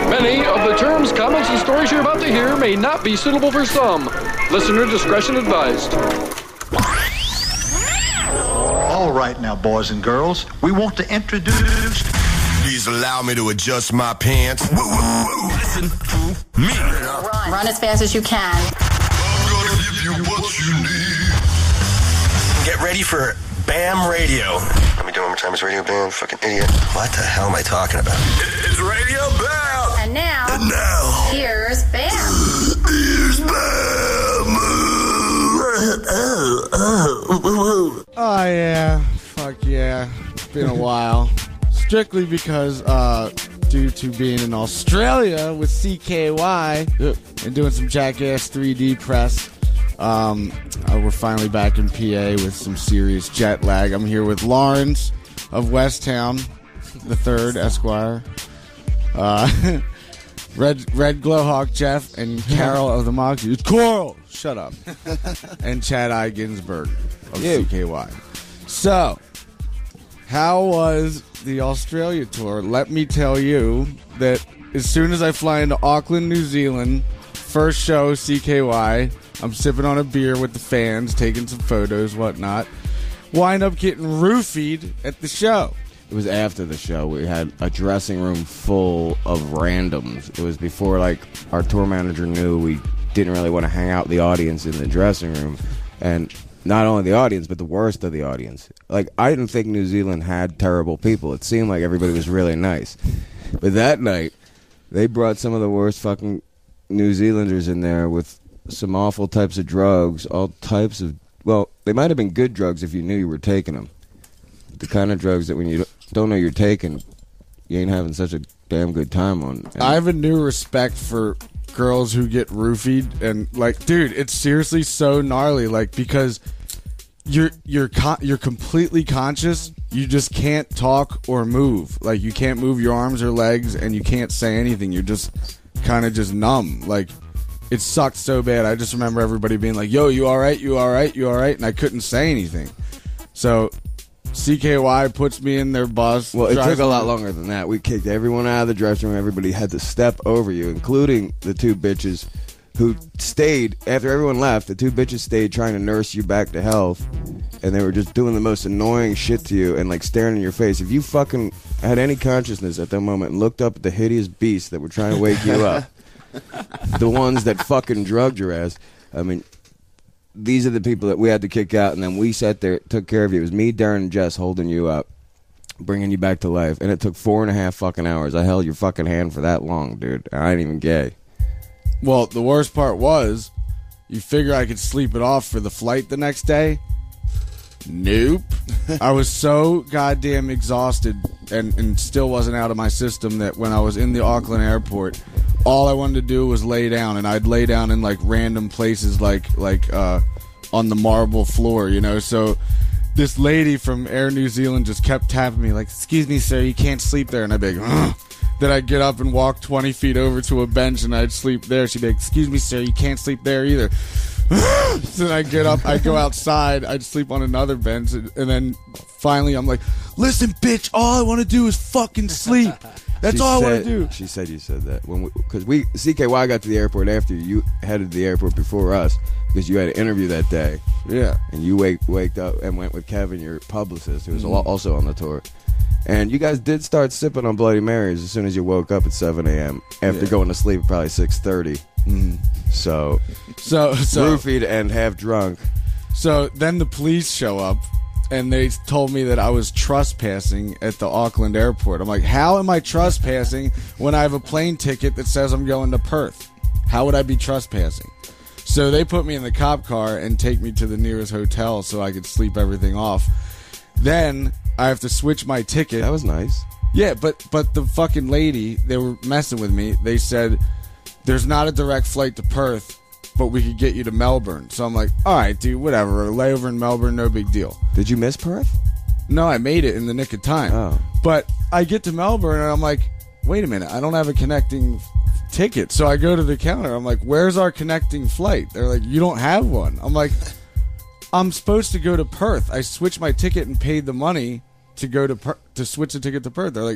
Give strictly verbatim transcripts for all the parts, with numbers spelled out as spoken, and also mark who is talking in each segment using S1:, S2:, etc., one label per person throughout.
S1: Many of the terms, comments, and stories you're about to hear may not be suitable for some. Listener discretion advised.
S2: All right now, boys and girls, we want to introduce...
S3: Please allow me to adjust my pants. Woo, woo, woo. Listen to me.
S4: Run. Run as fast as you can.
S3: I'm gonna give you what you need. Get ready for BAM Radio. Let me do it one more time. It's Radio BAM. Fucking idiot. What the hell am I talking about? It's Radio BAM.
S4: And now,
S3: and now,
S4: here's BAM.
S3: Here's BAM.
S5: Oh, oh, oh,
S6: oh yeah, fuck yeah. It's been a while. Strictly because, uh, due to being in Australia with C K Y and doing some Jackass three D press, um, uh, we're finally back in P A with some serious jet lag. I'm here with Lawrence of Westtown, the third Esquire, uh, Red Red Glowhawk Jeff, and Carol of the Moxie. It's Coral! Shut up. And Chad I. Ginsberg of yeah. C K Y. So, how was the Australia tour? Let me tell you that as soon as I fly into Auckland, New Zealand, first show, C K Y, I'm sipping on a beer with the fans, taking some photos, whatnot. Wind up getting roofied at the show.
S7: It was after the show. We had a dressing room full of randoms. It was before, like, our tour manager knew we didn't really want to hang out with the audience in the dressing room. And not only the audience, but the worst of the audience. Like, I didn't think New Zealand had terrible people. It seemed like everybody was really nice. But that night, they brought some of the worst fucking New Zealanders in there with some awful types of drugs, all types of, well, they might have been good drugs if you knew you were taking them. The kind of drugs that when you don't know you're taking, you ain't having such a damn good time on. And
S6: I have a new respect for girls who get roofied, and, like, dude, it's seriously so gnarly, like, because you're you're con- you're completely conscious. You just can't talk or move. Like, you can't move your arms or legs, and you can't say anything. You're just kind of just numb. Like, it sucked so bad. I just remember everybody being like, yo, you all right? You all right? You all right? And I couldn't say anything. So C K Y puts me in their bus.
S7: Well, it took a lot longer than that. We kicked everyone out of the dressing room. Everybody had to step over you, including the two bitches who stayed. After everyone left, the two bitches stayed trying to nurse you back to health, and they were just doing the most annoying shit to you and, like, staring in your face. If you fucking had any consciousness at that moment and looked up at the hideous beasts that were trying to wake you up, the ones that fucking drugged your ass, I mean, these are the people that we had to kick out, and then we sat there, took care of you. It was me, Darren, and Jess holding you up, bringing you back to life, and it took four and a half fucking hours. I held your fucking hand for that long, dude. I ain't even gay.
S6: Well, the worst part was, you figure I could sleep it off for the flight the next day? Nope. I was so goddamn exhausted and, and still wasn't out of my system that when I was in the Auckland airport, all I wanted to do was lay down, and I'd lay down in, like, random places, like like uh, on the marble floor, you know. So this lady from Air New Zealand just kept tapping me, like, excuse me, sir, you can't sleep there. And I'd be like, ugh. Then I'd get up and walk twenty feet over to a bench, and I'd sleep there. She'd be like, excuse me, sir, you can't sleep there either. So then I'd get up, I'd go outside, I'd sleep on another bench, and, and then finally I'm like, listen, bitch, all I want to do is fucking sleep. That's
S7: she
S6: all
S7: said,
S6: I want to do.
S7: She said you said that when because we, we C K Y got to the airport after you. You headed to the airport before us because you had an interview that day.
S6: Yeah,
S7: and you wake waked up and went with Kevin, your publicist, who was mm-hmm. also on the tour. And you guys did start sipping on Bloody Marys as soon as you woke up at seven a.m. after yeah. going to sleep at probably six thirty. Mm. So,
S6: so, so
S7: roofied and half drunk.
S6: So then the police show up, and they told me that I was trespassing at the Auckland airport. I'm like, how am I trespassing when I have a plane ticket that says I'm going to Perth? How would I be trespassing? So they put me in the cop car and take me to the nearest hotel so I could sleep everything off. Then I have to switch my ticket.
S7: That was nice.
S6: Yeah, but but the fucking lady, they were messing with me. They said, there's not a direct flight to Perth, but we could get you to Melbourne. So I'm like, all right, dude, whatever. A layover in Melbourne, no big deal.
S7: Did you miss Perth?
S6: No, I made it in the nick of time.
S7: Oh.
S6: But I get to Melbourne, and I'm like, wait a minute, I don't have a connecting ticket. So I go to the counter. I'm like, where's our connecting flight? They're like, you don't have one. I'm like, I'm supposed to go to Perth. I switched my ticket and paid the money to go to per- to switch the ticket to Perth. They're like,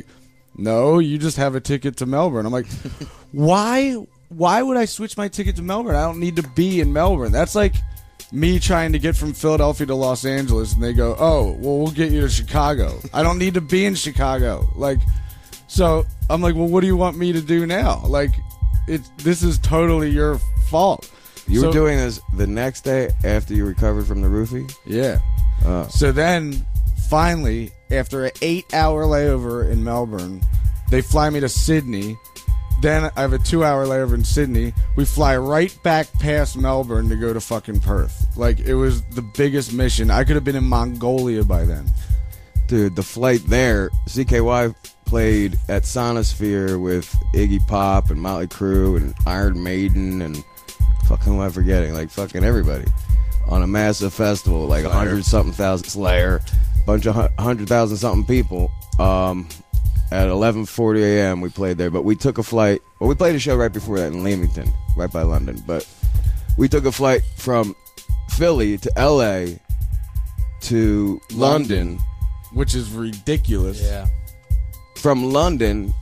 S6: no, you just have a ticket to Melbourne. I'm like, why? Why would I switch my ticket to Melbourne? I don't need to be in Melbourne. That's like me trying to get from Philadelphia to Los Angeles, and they go, oh, well, we'll get you to Chicago. I don't need to be in Chicago. Like, so I'm like, well, what do you want me to do now? Like, it. This is totally your fault.
S7: You
S6: so,
S7: were doing this the next day after you recovered from the roofie?
S6: Yeah.
S7: Oh.
S6: So then, finally, after an eight-hour layover in Melbourne, they fly me to Sydney. Then I have a two-hour layover in Sydney. We fly right back past Melbourne to go to fucking Perth. Like, it was the biggest mission. I could have been in Mongolia by then.
S7: Dude, the flight there, C K Y played at Sonosphere with Iggy Pop and Motley Crue and Iron Maiden and fucking who am I forgetting? Like, fucking everybody. On a massive festival, like a hundred-something thousand Slayer, bunch of hundred thousand something people. Um... At eleven forty a.m. we played there, but we took a flight. Well, we played a show right before that in Leamington, right by London. But we took a flight from Philly to L A to London,
S6: which is ridiculous.
S5: Yeah.
S7: From London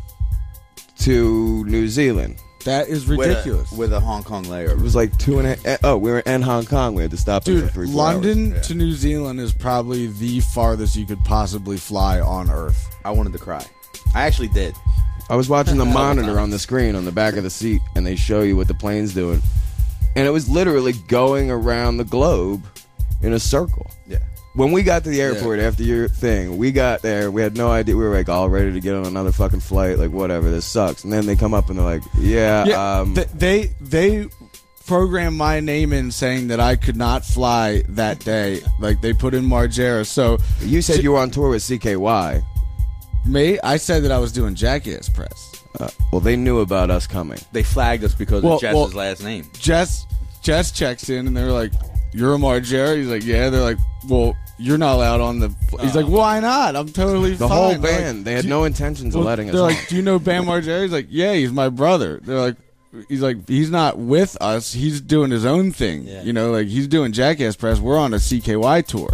S7: to New Zealand.
S6: That is ridiculous.
S5: With a, with a Hong Kong layover.
S7: It was like two and a. Oh, we were in Hong Kong. We had to stop there
S6: Dude,
S7: for three. four
S6: London
S7: hours.
S6: to New Zealand is probably the farthest you could possibly fly on Earth.
S5: I wanted to cry. I actually did.
S7: I was watching the monitor on the screen on the back of the seat, and they show you what the plane's doing. And it was literally going around the globe in a circle.
S5: Yeah.
S7: When we got to the airport
S5: Yeah.
S7: after your thing, we got there, we had no idea. We were like all ready to get on another fucking flight, like whatever, this sucks. And then they come up and they're like, yeah,
S6: Yeah,
S7: um,
S6: th- they they programmed my name in saying that I could not fly that day. Like, they put in Margera. So
S7: you said you were on tour with C K Y.
S6: me, I said that I was doing Jackass Press.
S7: Uh, well, they knew about us coming.
S5: They flagged us because
S6: Well,
S5: of Jess's
S6: well-
S5: last name.
S6: Jess Jess checks in and they're like, "You're a Margera?" He's like, "Yeah." They're like, "Well, you're not allowed on the." He's like, "Why not? I'm totally
S7: The
S6: fine."
S7: whole
S6: They're like,
S7: band, they had
S6: "Do-
S7: no intentions
S6: well,
S7: of letting us
S6: They're
S7: on.
S6: like, "Do you know Bam Margera?" He's like, "Yeah, he's my brother." They're like, "He's like, he's not with us. He's doing his own thing.
S5: Yeah.
S6: You know, like he's doing Jackass Press. We're on a C K Y tour."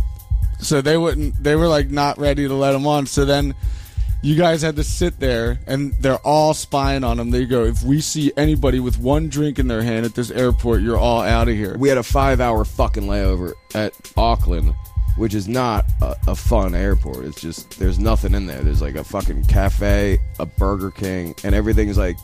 S6: So they wouldn't. They were like not ready to let him on. So then you guys had to sit there, and they're all spying on him. They go, "If we see anybody with one drink in their hand at this airport, you're all out of here."
S7: We had a five-hour fucking layover at Auckland, which is not a, a fun airport. It's just there's nothing in there. There's like a fucking cafe, a Burger King, and everything's like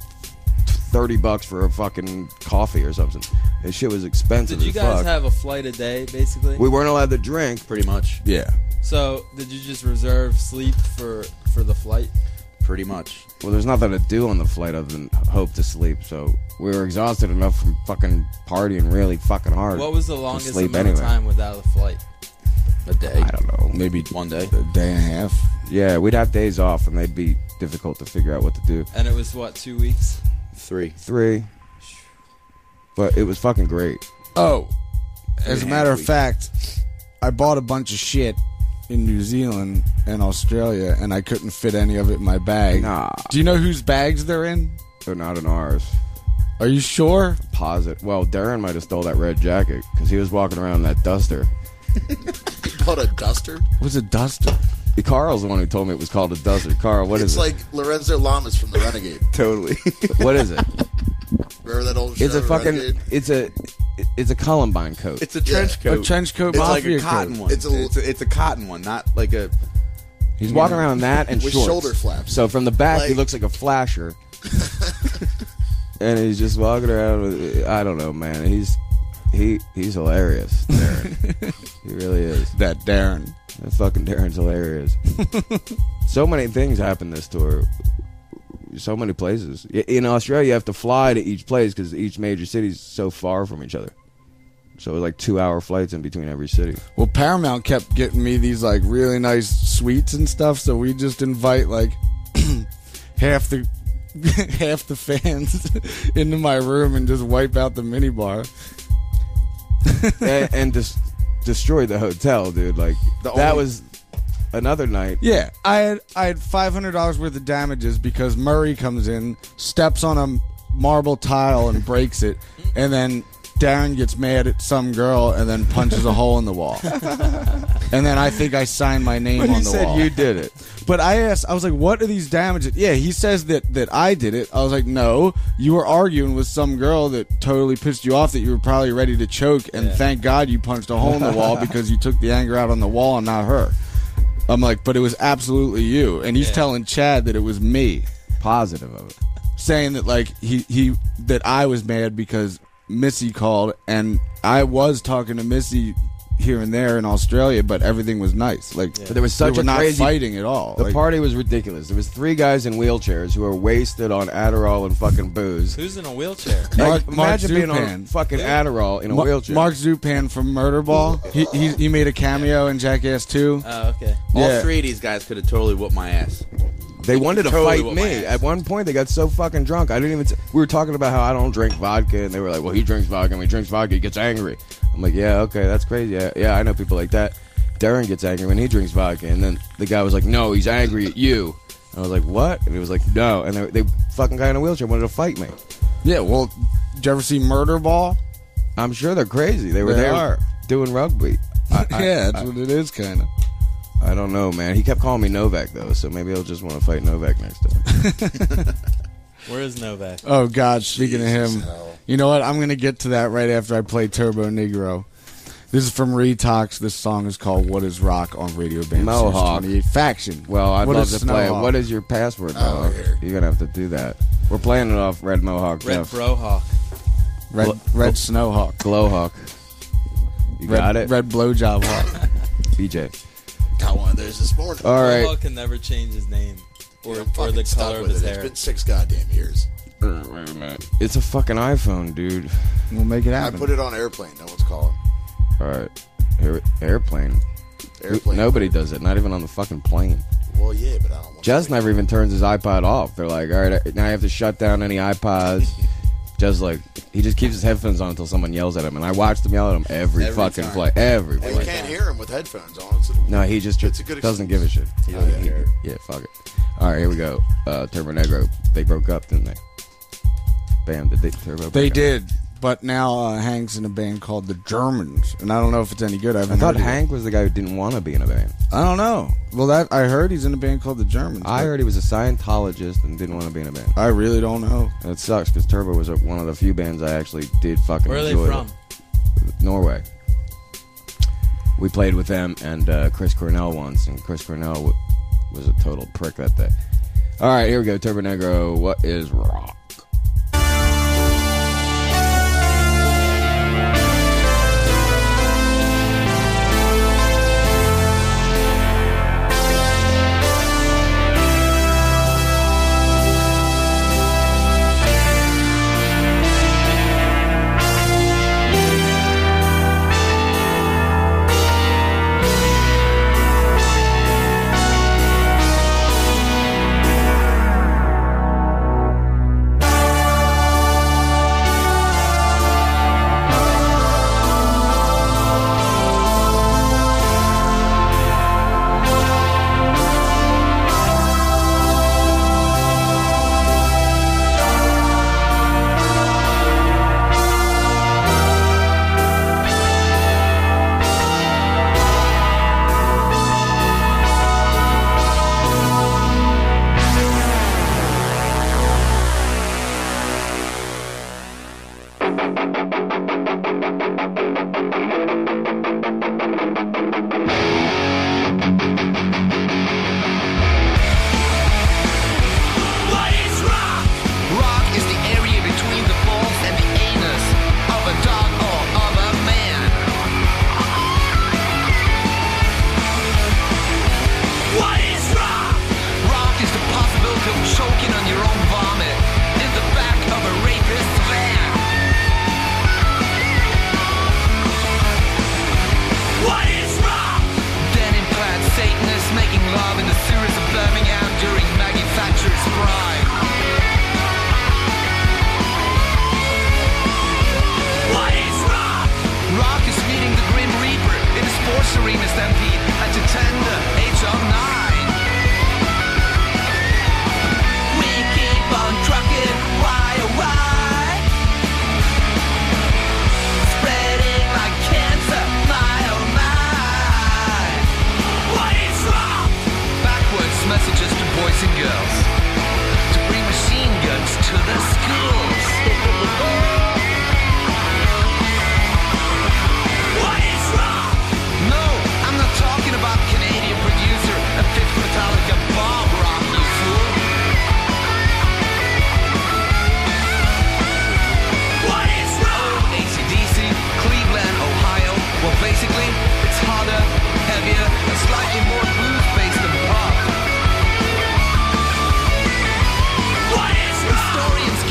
S7: thirty bucks for a fucking coffee or something. This shit was expensive.
S8: Did you
S7: as
S8: guys
S7: fuck.
S8: have a flight a day, basically?
S7: We weren't allowed to drink.
S5: Pretty much.
S6: Yeah.
S8: So, did you just reserve sleep for, for the flight?
S5: Pretty much.
S7: Well, there's nothing to do on the flight other than hope to sleep. So we were exhausted enough from fucking partying really fucking hard.
S8: What was the
S7: to
S8: longest
S7: sleep
S8: amount
S7: anyway.
S8: of time without a flight?
S5: A day.
S7: I don't know.
S6: Maybe
S5: One day.
S6: a day and a half.
S7: Yeah, we'd have days off, and they'd be difficult to figure out what to do.
S8: And it was, what, two weeks?
S5: Three.
S7: Three. But it was fucking great.
S6: Oh, as a
S5: and a
S6: matter
S5: half
S6: of
S5: weeks.
S6: fact, I bought a bunch of shit in New Zealand and Australia, and I couldn't fit any of it in my bag.
S7: Nah.
S6: Do you know whose bags they're in?
S7: They're not in ours.
S6: Are you sure?
S7: Posit. Well, Darren might have stole that red jacket because he was walking around in that duster.
S9: Called a duster?
S6: It was a duster.
S7: Carl's the one who told me it was called a duster. Carl, what
S9: it's
S7: is
S9: like Lorenzo Lamas from The Renegade.
S5: Totally.
S7: it? What is it?
S9: Remember that old show?
S7: It's a
S9: The
S7: fucking.
S9: Renegade?
S7: It's a. It's a Columbine coat.
S5: It's a trench coat.
S6: A trench coat
S5: It's like
S6: mafia
S5: a cotton
S6: coat.
S5: one.
S9: It's
S5: It's
S9: a-
S5: a, it's, a, it's a cotton one, not like a.
S7: He's walking around in that and
S9: With
S7: shorts.
S9: shoulder flaps.
S7: So from the back, he
S9: Like-
S7: looks like a flasher. And he's just walking around with. I don't know, man. He's he he's hilarious, Darren. He really is.
S6: That Darren.
S7: That fucking Darren's hilarious. So many things happen this tour. So many places. I- In Australia, you have to fly to each place because each major city is so far from each other. So it was like two-hour flights in between every city.
S6: Well, Paramount kept getting me these like really nice suites and stuff, so we just invite like half the half the fans into my room and just wipe out the minibar.
S7: and and just destroyed the hotel, dude. Like
S5: The
S7: that
S5: only-
S7: was another night.
S6: Yeah, I had I had five hundred dollars worth of damages because Murray comes in, steps on a marble tile and breaks it, and then Darren gets mad at some girl and then punches a hole in the wall. And then I think I signed my name
S7: But
S6: on
S7: he
S6: the
S7: said
S6: wall.
S7: you did it.
S6: But I asked, I was like, what are these damages? Yeah, he says that, that I did it. I was like, no, you were arguing with some girl that totally pissed you off that you were probably ready to choke, and
S8: Yeah.
S6: thank God you punched a hole in the wall because you took the anger out on the wall and not her. I'm like, but it was absolutely you. And he's
S8: Yeah.
S6: telling Chad that it was me,
S7: Positive of it.
S6: saying that like he, he that I was mad because Missy called, and I was talking to Missy here and there in Australia, but everything was nice. Like,
S7: But there was such
S6: we were
S7: a
S6: not
S7: crazy
S6: fighting at all.
S7: The
S6: Like,
S7: party was ridiculous. There was three guys in wheelchairs who were wasted on Adderall and fucking booze.
S8: Who's in a wheelchair?
S6: Mark-
S7: Like,
S6: Mark
S7: imagine being on
S6: Zupan.
S7: fucking Adderall in a
S6: Ma-
S7: wheelchair.
S6: Mark Zupan from Murderball. He, he he made a cameo in Jackass two.
S8: Oh, okay.
S5: All
S6: Yeah.
S5: three of these guys could have totally whooped my ass.
S7: They wanted to
S5: Totally
S7: fight
S5: whooped my
S7: me.
S5: ass.
S7: At one point, they got so fucking drunk. I didn't even. T- we were talking about how I don't drink vodka, and they were like, "Well, he drinks vodka. And when he drinks vodka, he gets angry." I'm like, "Yeah, okay, that's crazy. Yeah, yeah, I know people like that." Darren gets angry when he drinks vodka, and then the guy was like, "No, he's angry at you." I was like, "What?" And he was like, "No." And they, they fucking guy in a wheelchair wanted to fight me.
S6: Yeah, well, did you ever see Murderball?
S7: I'm sure they're crazy. They were
S6: They
S7: there
S6: are.
S7: doing rugby. I, I,
S6: yeah, that's
S7: I,
S6: what it is, kind of.
S7: I don't know, man. He kept calling me Novak though, so maybe he'll just want to fight Novak next time.
S8: Where is Novak?
S6: Oh God, speaking
S9: Jesus
S6: of him,
S9: hell.
S6: you know what? I'm gonna get to that right after I play Turbo Negro. This is from Retox. This song is called "What Is Rock" on Radio Band
S7: Mohawk.
S6: twenty-eight Faction.
S7: Well, I'd
S6: What
S7: love
S6: is
S7: to play it.
S6: Snowhawk?
S7: What is your password,
S9: Oh,
S7: dog?
S9: here.
S7: You're gonna have to do that. We're playing it off Red Mohawk.
S8: Red
S7: Jeff.
S8: Brohawk.
S6: Red
S7: Glo-
S6: Red Snowhawk.
S7: Glowhawk. You
S6: Red,
S7: got it,
S6: Red Blowjob Hawk.
S7: B J.
S9: Got one of those this morning.
S7: All right.
S8: Brohawk can never change his name or,
S9: I'm
S8: or
S9: fucking
S8: the
S9: stuck
S8: color of
S9: with
S8: his
S9: it.
S8: hair.
S9: It's been six goddamn years.
S7: Wait a minute. It's a fucking iPhone, dude.
S6: We'll make it
S9: I
S6: happen.
S9: put it on airplane. No one's calling.
S7: All right. Air, airplane.
S9: Airplane.
S7: Nobody does it. Not even on the fucking plane.
S9: Well, yeah, but I don't want
S7: Jess
S9: to.
S7: never even turns his iPod off. They're like, all right, now I have to shut down any iPods. Just like he just keeps his headphones on until someone yells at him, and I watched him yell at him every,
S5: Every
S7: fucking
S5: time.
S7: flight, every
S9: And you
S7: flight.
S9: can't hear him with headphones on. It's a,
S7: No, he just
S9: It's a good
S7: doesn't
S9: excuse.
S7: give a shit. He
S9: Oh,
S7: doesn't-
S9: yeah.
S7: he- yeah, fuck it. All right, here we go. Uh, Turbo Negro. They broke up, didn't they? Bam, did they Turbo?
S6: They
S7: break up?
S6: did, but now uh, Hank's in a band called the Germans, and I don't know if it's any good. I
S7: I
S6: haven't
S7: thought
S6: heard of it.
S7: Hank was the guy who didn't want to be in a band.
S6: I don't know. Well, that I heard he's in a band called the Germans.
S7: I
S6: but
S7: heard he was a Scientologist and didn't want to be in a band.
S6: I really don't know.
S7: That sucks because Turbo was a, one of the few bands I actually did fucking
S8: Where are they
S7: enjoy.
S8: from?
S7: Norway. We played with them and uh, Chris Cornell once, and Chris Cornell w- was a total prick that day. All right, here we go. Turbo Negro. What is rock?
S3: What is rock? Rock is the area between the balls and the anus of a dog or of a man. What is rock? Rock is the possibility of choking on your own vomit in the back of a rapist's van.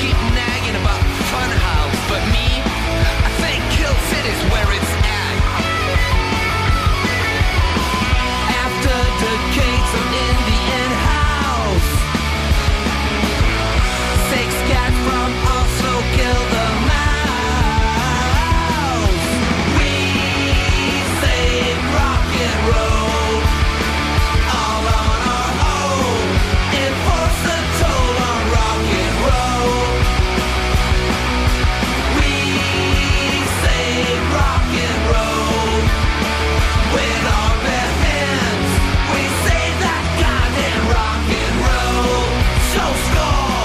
S10: keep nagging about Funhouse, but me, I think Kill City's where it's at. After decades of Indian house, six cats from Oslo kill the mouse. We save rock and roll, all on our own. Enforce the toll on rock and roll. We save rock and roll with our bare hands. We save that goddamn rock and roll. So skull.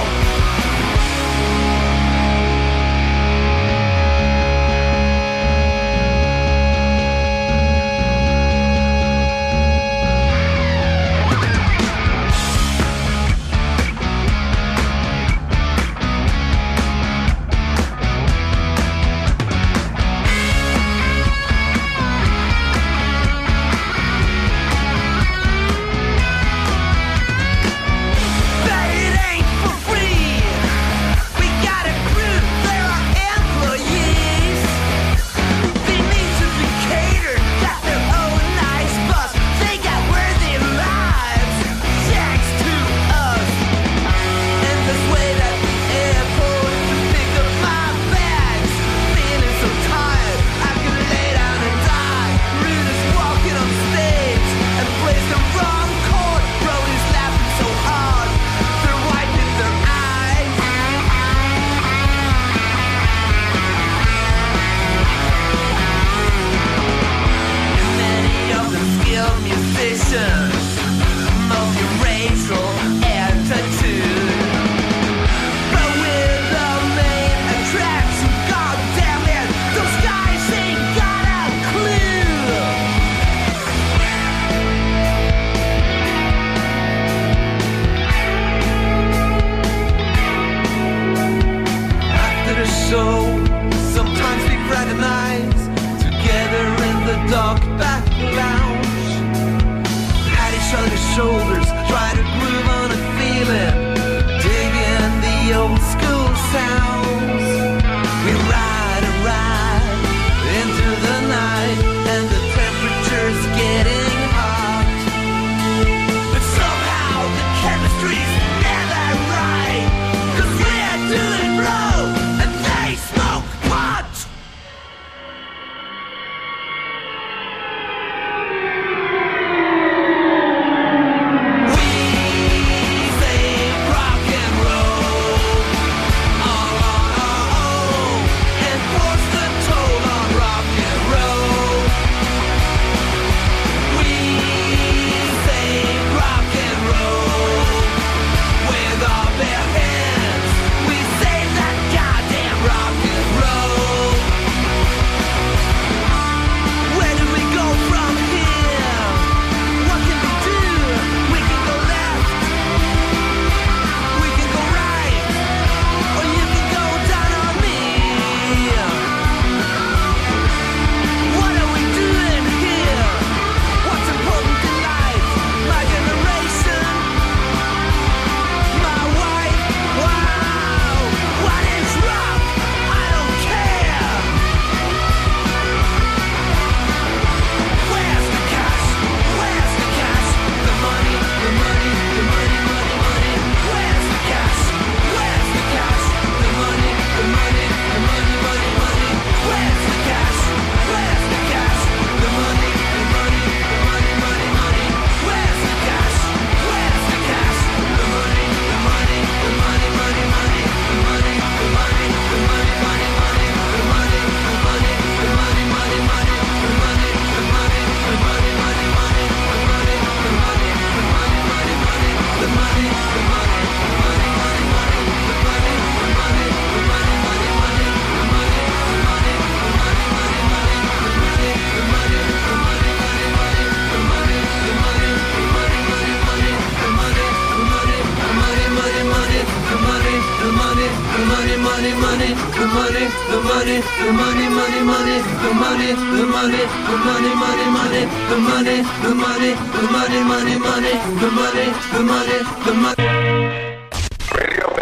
S10: But it ain't for free. We got a crew, they're our employees. They need to be catered, got their own nice bus. They got worthy lives, thanks to us. And this wait at the airport to pick up my bags. Feeling so tired, I can lay down and die. Rude is walking on stage and plays the wrong chord. Brody's laughing so hard, they're wiping their eyes. Many of them skilled musicians, multiracial attitude. But we're the main attraction, goddamn it, those guys ain't got a clue. After the show, sometimes we fraternize together in the dark back lounge. Pat each other's shoulders, try to groove on a feeling, dig in the old school sounds. We ride and ride into the night, and the temperature's getting hot. But somehow the chemistry's never right, 'cause we're doing blow and they smoke pot. We save rock and roll, all on our own. Enforce the toll on rock and roll. We save rock and roll with our bare hands. We save that goddamn rock and roll. Where do we go from here? What can we do? We can go left, we can go right, or you can go down on me. What are we doing here? What's important in life? My generation, my wife. Wow, what is rock? I don't care. Where's the cash? Where's the cash? The money, the money, the money, money, money. Where's the cash? Where's the cash? The money, the money, the money, money, money. Where's the cash? Where's the cash? The money, the money, the money, money, money. Where's the cash? Where's the cash? The money, the money, the money, money, money. The money, the money, the money, money, money. The money, the money, the money, money, money. The money, the money, the money, money, money. The money, the money, the money, money, money. The money, the money, the money, money, money. The money, the money, the money, money, money. The money, the money, the money, money, money. The money, the money, the money, money, money. The money, the money, the money, money, money. The money, the money, the money, money, money. The money, the money, the money, money, money. The money, the money, the money, money, money. The money, the money, the money, money, money. The money, the money, the money, money, money. The money, the money, the money.
S3: Radio Bam.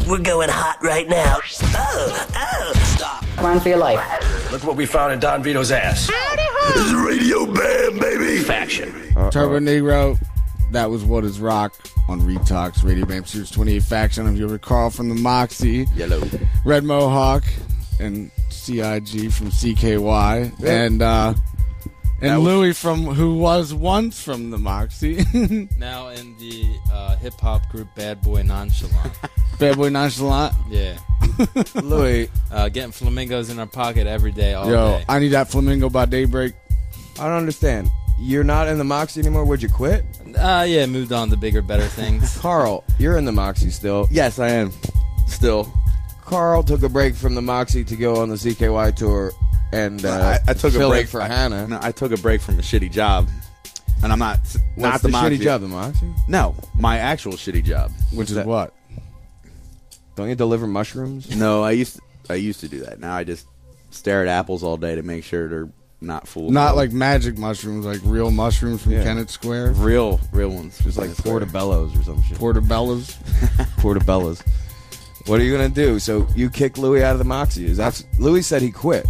S3: We're going hot right now. Oh, oh, stop.
S4: Run for your life.
S3: Look what we found in Don Vito's ass. This is Radio Bam, baby. Faction.
S6: Turbo Negro, that was What Is Rock on Retox, Radio Bam Series twenty-eight Faction. I'm your recall from the Moxie.
S5: Yellow.
S6: Red Mohawk and C I G from C K Y.
S5: Yeah.
S6: And uh, and
S8: was-
S6: Louis from who was once from the Moxie.
S8: Now in the uh, hip hop group Bad Boy Nonchalant.
S6: Bad Boy Nonchalant.
S8: Yeah.
S7: Louis,
S8: uh, getting flamingos in our pocket every day, all
S6: Yo,
S8: day.
S6: I need that flamingo by daybreak.
S7: I don't understand. You're not in the Moxie anymore. Would you quit?
S8: Uh, yeah, moved on to bigger, better things.
S7: Carl, you're in the Moxie still.
S5: Yes, I am. Still.
S7: Carl took a break from the Moxie to go on the C K Y tour and uh,
S5: I, I took
S7: fill
S5: a break
S7: it for
S5: I,
S7: Hannah.
S5: No, I took a break from a shitty job, and I'm not not
S7: What's
S5: the,
S7: the
S5: Moxie.
S7: shitty job, the Moxie?
S5: No, my actual shitty job,
S6: Which is
S5: that-
S6: what?
S7: Don't you deliver mushrooms?
S5: No, I used I used to do that. Now I just stare at apples all day to make sure they're not full.
S6: Not like magic mushrooms, like real mushrooms from
S7: Yeah.
S6: Kennett Square.
S5: real, real ones.
S7: Just like portobellos or some shit.
S6: Portobellos.
S7: Portobellos. What are you gonna do? So you kick Louis out of the Moxie? Is that Louis said he quit?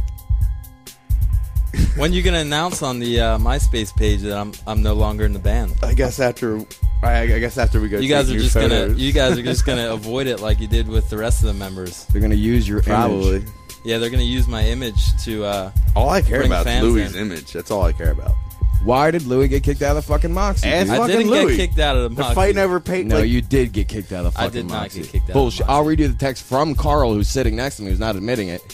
S8: When you gonna announce on the uh, MySpace page that I'm I'm no longer in the band?
S5: I guess after I, I guess after we go,
S8: You guys
S5: take
S8: are
S5: new
S8: just gonna
S5: photos.
S8: you guys are just gonna avoid it like you did with the rest of the members.
S7: They're gonna use your
S5: probably.
S7: image.
S8: Yeah, they're gonna use my image to. Uh,
S5: All I care
S8: bring
S5: about is
S8: fans
S5: Louis'
S8: in.
S5: image. That's all I care about.
S7: Why did Louis get kicked out of the fucking Moxie?
S5: Ask
S7: dude?
S8: I
S5: fucking
S8: didn't
S5: Louis.
S8: get kicked out of the
S5: They're
S8: Moxie.
S5: fighting over pay.
S7: No,
S5: like,
S7: you did get kicked out of the
S8: I
S7: fucking
S8: did not
S7: Moxie.
S8: get kicked out of the
S7: Bullshit.
S8: Moxie.
S7: I'll read you the text from Carl, who's sitting next to me, who's not admitting it.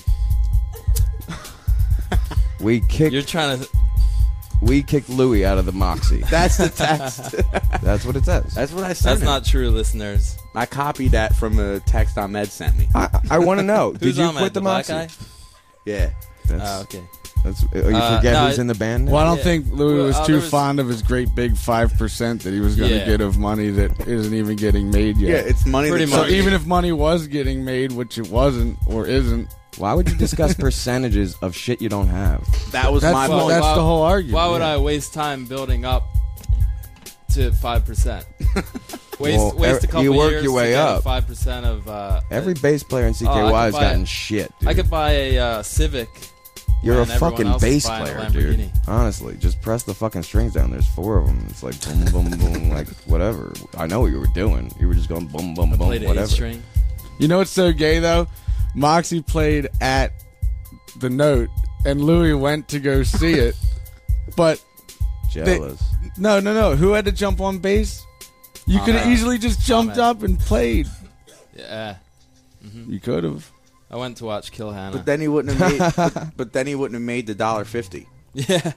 S7: We kicked.
S8: You're trying to.
S7: We kicked Louis out of the Moxie.
S5: That's the text.
S7: That's what it says.
S5: That's what I said.
S8: That's not true, listeners.
S5: I copied that from a text Ahmed sent me.
S7: I, I want to know. Did
S8: Who's
S7: you
S8: on
S7: quit
S8: that?
S7: the,
S8: The black
S7: Moxie?
S8: guy?
S5: Yeah.
S7: That's,
S8: Oh, okay.
S7: that's, oh, you
S8: Uh,
S7: forget
S8: no,
S7: who's
S8: I-
S7: in the band now?
S6: Well, I don't
S8: Yeah.
S6: think Louis
S8: Well,
S6: was
S8: uh,
S6: too
S8: there was-
S6: fond of his great big five percent that he was going to
S8: Yeah.
S6: get of money that isn't even getting made yet.
S5: Yeah, it's money.
S8: Pretty
S5: that's
S6: so
S8: much.
S6: even if money was getting made, which it wasn't or isn't,
S7: Why would you discuss percentages of shit you don't have?
S5: that was
S6: that's,
S5: my
S6: well,
S5: point.
S6: that's
S8: Why-
S6: the whole argument.
S8: Why would
S6: yeah.
S8: I waste time building up to five percent? Waste
S7: Well,
S8: waste a
S7: er-
S8: couple
S7: you work
S8: years
S7: your way
S8: to get
S7: up.
S8: five percent of. Uh,
S7: Every bass player in C K Y
S8: Oh, I
S7: has
S8: could buy
S7: gotten
S8: it.
S7: shit, dude.
S8: I could buy a uh, Civic.
S7: You're a
S8: when everyone
S7: fucking
S8: else is
S7: bass
S8: buying a
S7: player, dude.
S8: Lamborghini.
S7: Honestly, just press the fucking strings down. There's four of them. It's like boom, boom, boom, like whatever. I know what you were doing. You were just going boom, boom,
S8: I
S7: boom,
S8: played an
S7: whatever.
S8: eight string.
S6: You know what's so gay though? Moxie played at the Note, and Louis went to go see it. But
S7: Jealous.
S6: no, no, no. Who had to jump on bass? You could have
S8: Uh,
S6: easily just jumped
S8: Ahmed.
S6: up and played.
S8: Yeah,
S6: You could have.
S8: I went to watch Kill Hannah.
S5: But then he wouldn't have made. but, but then he wouldn't have made the dollar fifty.
S8: yeah,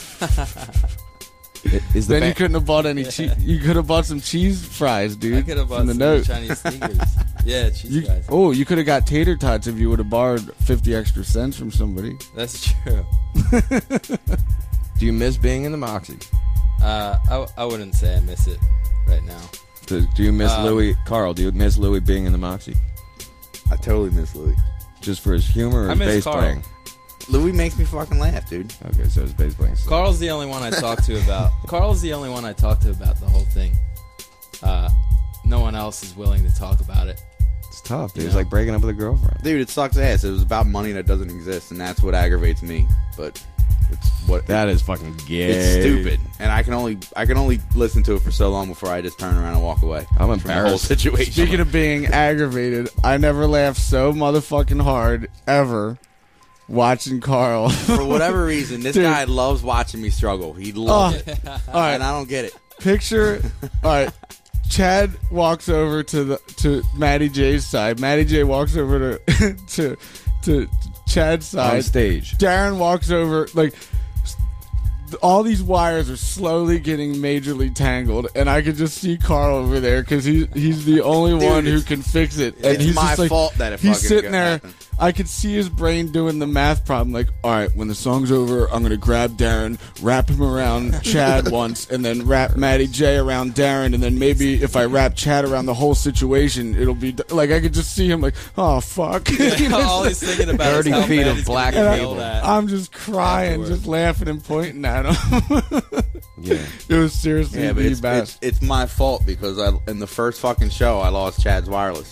S7: Is the
S6: Then you
S7: band-
S6: couldn't have bought any cheese. You could have bought some cheese fries, dude.
S8: I could have bought
S6: from the
S8: some
S6: Note.
S8: Chinese sneakers. Yeah, cheese
S6: You,
S8: guys.
S6: oh, you could have got tater tots if you would have borrowed fifty extra cents from somebody.
S8: That's true.
S7: Do you miss being in the Moxie?
S8: Uh, I, w- I wouldn't say I miss it right now.
S7: Do, do you miss
S8: Um,
S7: Louis? Carl, do you miss Louis being in the Moxie?
S5: I totally miss Louis.
S7: Just for his humor or
S8: I
S7: his
S8: miss
S7: bass
S8: Carl.
S7: playing?
S5: Louis makes me fucking laugh, dude.
S7: Okay, so his bass playing. sucks.
S8: Carl's the only one I talk to about. Carl's the only one I talk to about the whole thing. Uh, no one else is willing to talk about it.
S7: It's tough, dude.
S8: You
S7: It's
S8: know?
S7: like breaking up with a girlfriend.
S5: Dude, it sucks ass. It was about money that doesn't exist, and that's what aggravates me. But it's what
S7: That is fucking gay.
S5: it's stupid, and I can only I can only listen to it for so long before I just turn around and walk away.
S7: I'm
S5: from the whole
S7: embarrassed.
S5: situation.
S6: Speaking of being aggravated, I never laughed so motherfucking hard ever watching Carl.
S5: For whatever reason, this
S6: Dude.
S5: guy loves watching me struggle. He loves
S6: Oh,
S5: it,
S6: all right,
S5: and I don't get it.
S6: picture. All right, Chad walks over to the to Matty J's side. Matty J walks over to to to Chad's
S7: On
S6: side.
S7: stage.
S6: Darren walks over like. All these wires are slowly getting majorly tangled, and I could just see Carl over there because he he's the only
S5: Dude,
S6: one who
S5: it's-
S6: can fix it. And
S5: it's
S6: he's
S5: my
S6: just like,
S5: fault that it
S6: he's
S5: fucking
S6: sitting
S5: go-
S6: there.
S5: happened.
S6: I could see his brain doing the math problem. Like, all right, when the song's over, I'm gonna grab Darren, wrap him around Chad once, and then wrap Matty J around Darren, and then maybe if I wrap Chad around the whole situation, it'll be d- like I could just see him like, oh fuck. You know,
S8: All he's thinking about
S7: thirty
S8: is how
S7: feet
S8: bad
S7: of
S8: he's gonna
S7: black
S8: get
S7: cable.
S8: yelled at.
S6: I'm just crying,
S8: Afterward.
S6: just laughing and pointing at him.
S7: Yeah.
S6: It was seriously
S5: Yeah, but
S6: the
S5: it's,
S6: best.
S5: it's it's my fault because I in the first fucking show I lost Chad's wireless.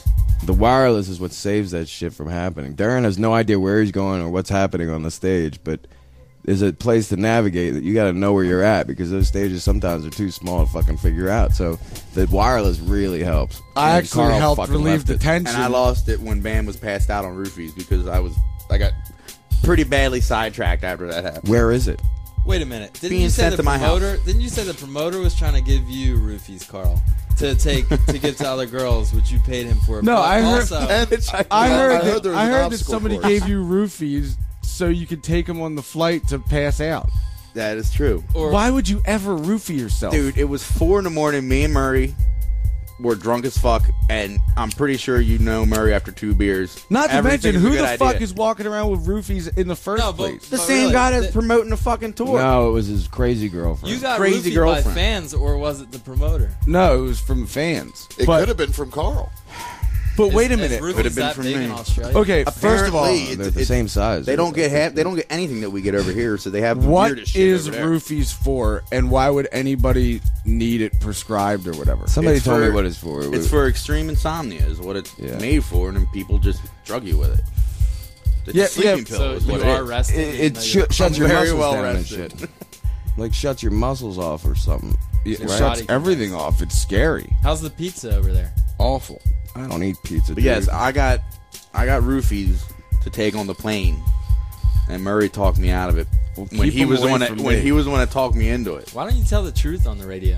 S7: The wireless is what saves that shit from happening. Darren has no idea where he's going or what's happening on the stage, but there's a place to navigate that you got to know where you're at because those stages sometimes are too small to fucking figure out. So the wireless really helps.
S6: I
S7: And
S6: actually
S7: Carl
S6: helped
S7: fucking
S6: relieve
S7: left
S6: the
S7: it.
S6: tension.
S5: And I lost it when Bam was passed out on roofies because I was I got pretty badly sidetracked after that happened.
S7: Where is it?
S8: Wait a minute. Didn't
S5: Being
S8: you say
S5: sent
S8: the
S5: to my
S8: promoter? Didn't you say the promoter was trying to give you roofies, Carl, to take to give to other girls, which you paid him for?
S6: No,
S8: But
S6: I heard.
S8: Also,
S6: I
S9: I
S6: heard
S9: heard
S6: that,
S9: there was
S6: I
S9: an
S6: heard that
S9: obstacle
S6: somebody
S9: course.
S6: gave you roofies so you could take them on the flight to pass out.
S5: That is true.
S8: or
S6: Why would you ever roofie yourself,
S5: Dude, it was four in the morning. Me and Murray were drunk as fuck, and I'm pretty sure you know Murray after two beers.
S6: Not to
S5: Everything
S6: mention,
S5: is a
S6: who
S5: good
S6: the
S5: idea.
S6: fuck is walking around with roofies in the first
S8: No, but-
S6: place?
S5: the
S8: But
S5: same
S8: really,
S5: guy that's
S8: the-
S5: promoting the fucking tour?
S7: No, it was his crazy girlfriend.
S8: you got
S5: Crazy
S8: roofied by
S5: girlfriend.
S8: fans, or was it the promoter?
S6: No, it was from fans.
S9: It
S6: but
S9: could have been from Carl.
S6: but
S8: Is-
S6: wait a
S8: is
S6: minute.
S8: roofies
S5: Could have been
S8: that
S5: from
S8: big
S5: me.
S8: in Australia?
S6: Okay, first of all,
S5: Apparently,
S7: They're
S5: it-
S7: the
S5: it-
S7: same size.
S5: They don't get half. They don't get anything that we get over here, so they have the
S6: what
S5: weirdest shit
S6: is
S5: over there.
S6: roofies for, and why would anybody need it prescribed or whatever?
S7: Somebody
S5: It's
S7: told me
S5: for-
S7: what it's for. It
S5: It's
S7: was-
S5: for extreme insomnia, is what it's
S7: Yeah.
S5: made for, and then people just drug you with it. It's
S6: Yeah,
S5: a sleeping
S6: yeah.
S5: pill.
S8: So
S5: is
S8: you
S5: what
S8: are
S5: it is.
S8: rested.
S7: It,
S8: even
S7: it
S8: though
S7: sh-
S8: you're-
S7: shuts your
S5: very
S7: muscles
S5: well
S7: down and
S5: rested.
S7: shit. Like shuts your muscles off or something.
S6: It
S8: Right.
S6: shuts
S8: Body
S6: everything off. It's scary.
S8: How's the pizza over there?
S6: Awful.
S7: I don't eat pizza.
S5: But yes,
S7: dude.
S5: I got I got roofies to take on the plane, and Murray talked me out of it when
S6: keep
S5: he
S6: him
S5: was the
S6: away
S5: one that,
S6: from
S5: when
S6: me.
S5: he was the one that talked me into it.
S8: Why don't you tell the truth on the radio?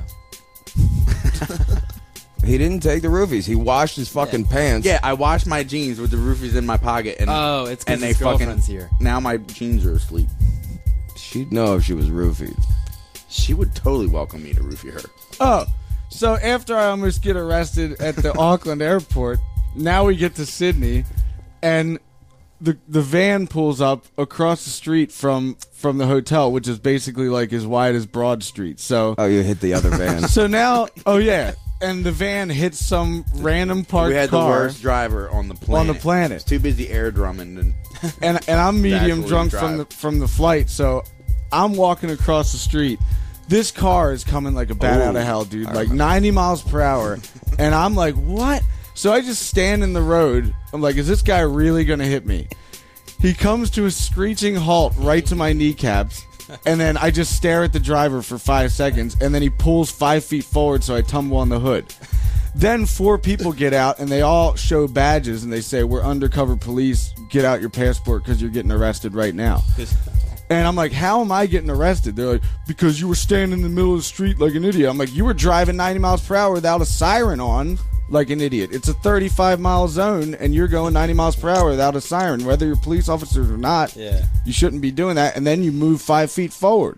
S7: He didn't take the roofies. He washed his fucking pants.
S5: Yeah, I washed my jeans with the roofies in my pocket, and
S8: Oh, it's because
S5: and they
S8: his
S5: fucking
S8: girlfriend's here.
S5: now my jeans are asleep.
S7: She'd know if she was roofied.
S5: She would totally welcome me to roofie her.
S6: Oh, so after I almost get arrested at the Auckland airport, now we get to Sydney, and the the van pulls up across the street from from the hotel, which is basically like as wide as Broad Street. So
S7: Oh, you hit the other van.
S6: so now, oh yeah, and the van hits some random parked
S5: we had
S6: car,
S5: the worst driver on the planet.
S6: On the planet.
S5: He was too busy air drumming. And
S6: and and I'm medium
S5: actually
S6: drunk
S5: drive.
S6: from the from the flight, so I'm walking across the street. This car is coming like a bat
S7: Oh,
S6: out of hell, dude,
S7: I
S6: like
S7: remember.
S6: ninety miles per hour, and I'm like, what? So I just stand in the road. I'm like, is this guy really gonna hit me? He comes to a screeching halt right to my kneecaps, and then I just stare at the driver for five seconds, and then he pulls five feet forward, so I tumble on the hood. Then four people get out, and they all show badges, and they say, we're undercover police. Get out your passport because you're getting arrested right now. And I'm like, how am I getting arrested? They're like, because you were standing in the middle of the street like an idiot. I'm like, you were driving ninety miles per hour without a siren on like an idiot. It's a thirty-five mile zone, and you're going ninety miles per hour without a siren. Whether you're police officers or not,
S8: Yeah.
S6: you shouldn't be doing that. And then you move five feet forward.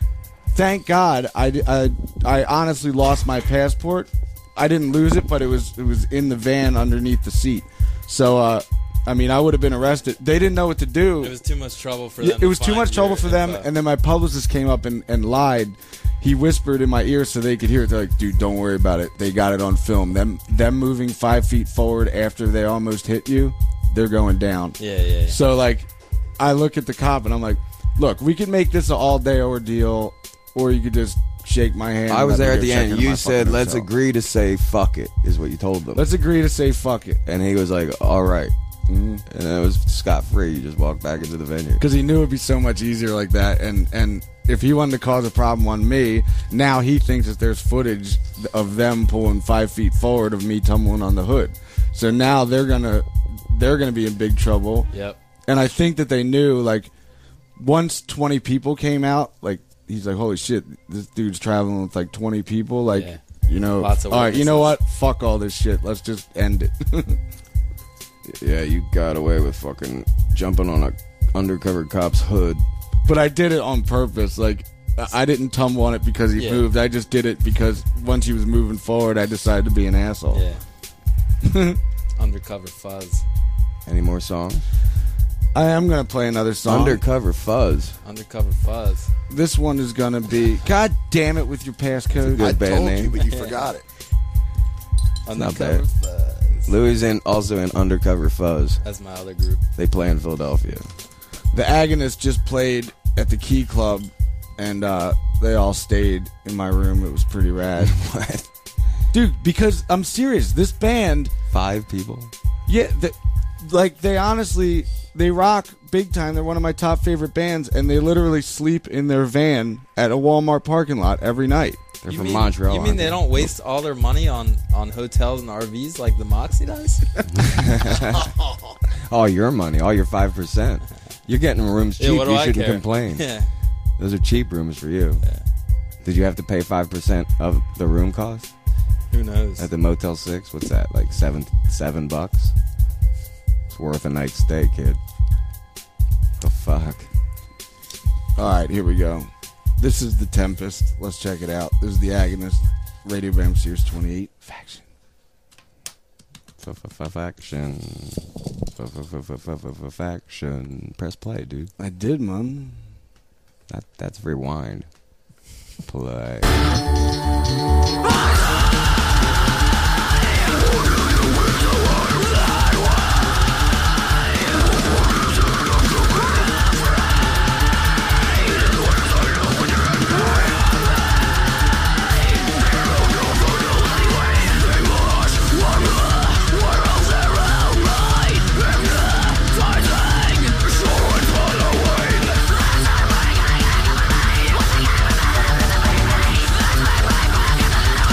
S6: Thank God, I, I, I honestly lost my passport. I didn't lose it, but it was it was in the van underneath the seat. So, uh, I mean, I would have been arrested. They didn't know what to do.
S8: It was too much trouble for
S6: Yeah,
S8: them.
S6: it was
S8: to
S6: too
S8: find
S6: much trouble
S8: your
S6: for them,
S8: info.
S6: and then my publicist came up and, and lied. He whispered in my ear so they could hear it. They're like, dude, don't worry about it. They got it on film. Them them moving five feet forward after they almost hit you, they're going down.
S8: Yeah, yeah, yeah.
S6: So, like, I look at the cop and I'm like, look, we can make this an all-day ordeal, or you could just shake my hand.
S7: I
S6: and
S7: was
S6: let me
S7: there at
S6: go
S7: the
S6: check
S7: end.
S6: into
S7: You
S6: my
S7: said,
S6: fucking
S7: let's
S6: hotel."
S7: agree to say fuck it, is what you told them.
S6: Let's agree to say fuck it.
S7: And he was like, all right. And it was scot-free. You just walked back into the venue.
S6: Because he knew it'd be so much easier like that, and and if he wanted to cause a problem on me, now he thinks that there's footage of them pulling five feet forward of me tumbling on the hood. So now they're gonna they're gonna be in big trouble.
S8: Yep.
S6: And I think that they knew, like, once twenty people came out, like, he's like, holy shit, this dude's traveling with like twenty people, like,
S8: Yeah.
S6: you know,
S8: Lots of
S6: all right, you know what?
S8: witnesses.
S6: Fuck all this shit. Let's just end it.
S7: Yeah, you got away with fucking jumping on a undercover cop's hood.
S6: But I did it on purpose. Like, I I didn't tumble on it because he
S8: Yeah.
S6: moved. I just did it because once he was moving forward, I decided to be an asshole.
S8: Yeah. Undercover fuzz.
S7: Any more songs?
S6: I am going to play another song.
S7: Undercover Fuzz.
S8: Undercover fuzz.
S6: This one is going to be, God damn it with your passcode.
S7: Good
S9: I
S7: band
S9: told
S7: name.
S9: you, but you forgot it.
S7: not
S8: Undercover
S7: bad.
S8: fuzz.
S7: Louis is in, also in Undercover Fuzz.
S8: That's my other group.
S7: They play in Philadelphia.
S6: The Agonists just played at the Key Club, and uh, they all stayed in my room. It was pretty rad.
S7: What?
S6: Dude, because I'm serious. This band,
S7: Five people?
S6: Yeah, the, like they honestly, they rock big time. They're one of my top favorite bands, and they literally sleep in their van at a Walmart parking lot every night.
S7: They're
S8: You
S7: from
S8: mean,
S7: Montreal.
S8: You mean
S7: aren't
S8: they don't waste all their money on, on hotels and R Vs like the Moxie does?
S7: All your money, all your five percent. You're getting rooms
S8: Yeah,
S7: cheap.
S8: what do
S7: you
S8: I
S7: shouldn't
S8: care?
S7: complain.
S8: Yeah.
S7: Those are cheap rooms for you. Did you have to pay five percent of the room cost
S8: Who knows?
S7: at the Motel Six? What's that? Like seven seven bucks? It's worth a night's stay, kid. The fuck?
S6: All right, here we go. This is The Tempest. Let's check it out. This is The Agonist. Radio Bam Series twenty-eight. Faction.
S7: Faction. Faction. Press play, dude.
S6: I did, man.
S7: That that's rewind. Play.
S10: Following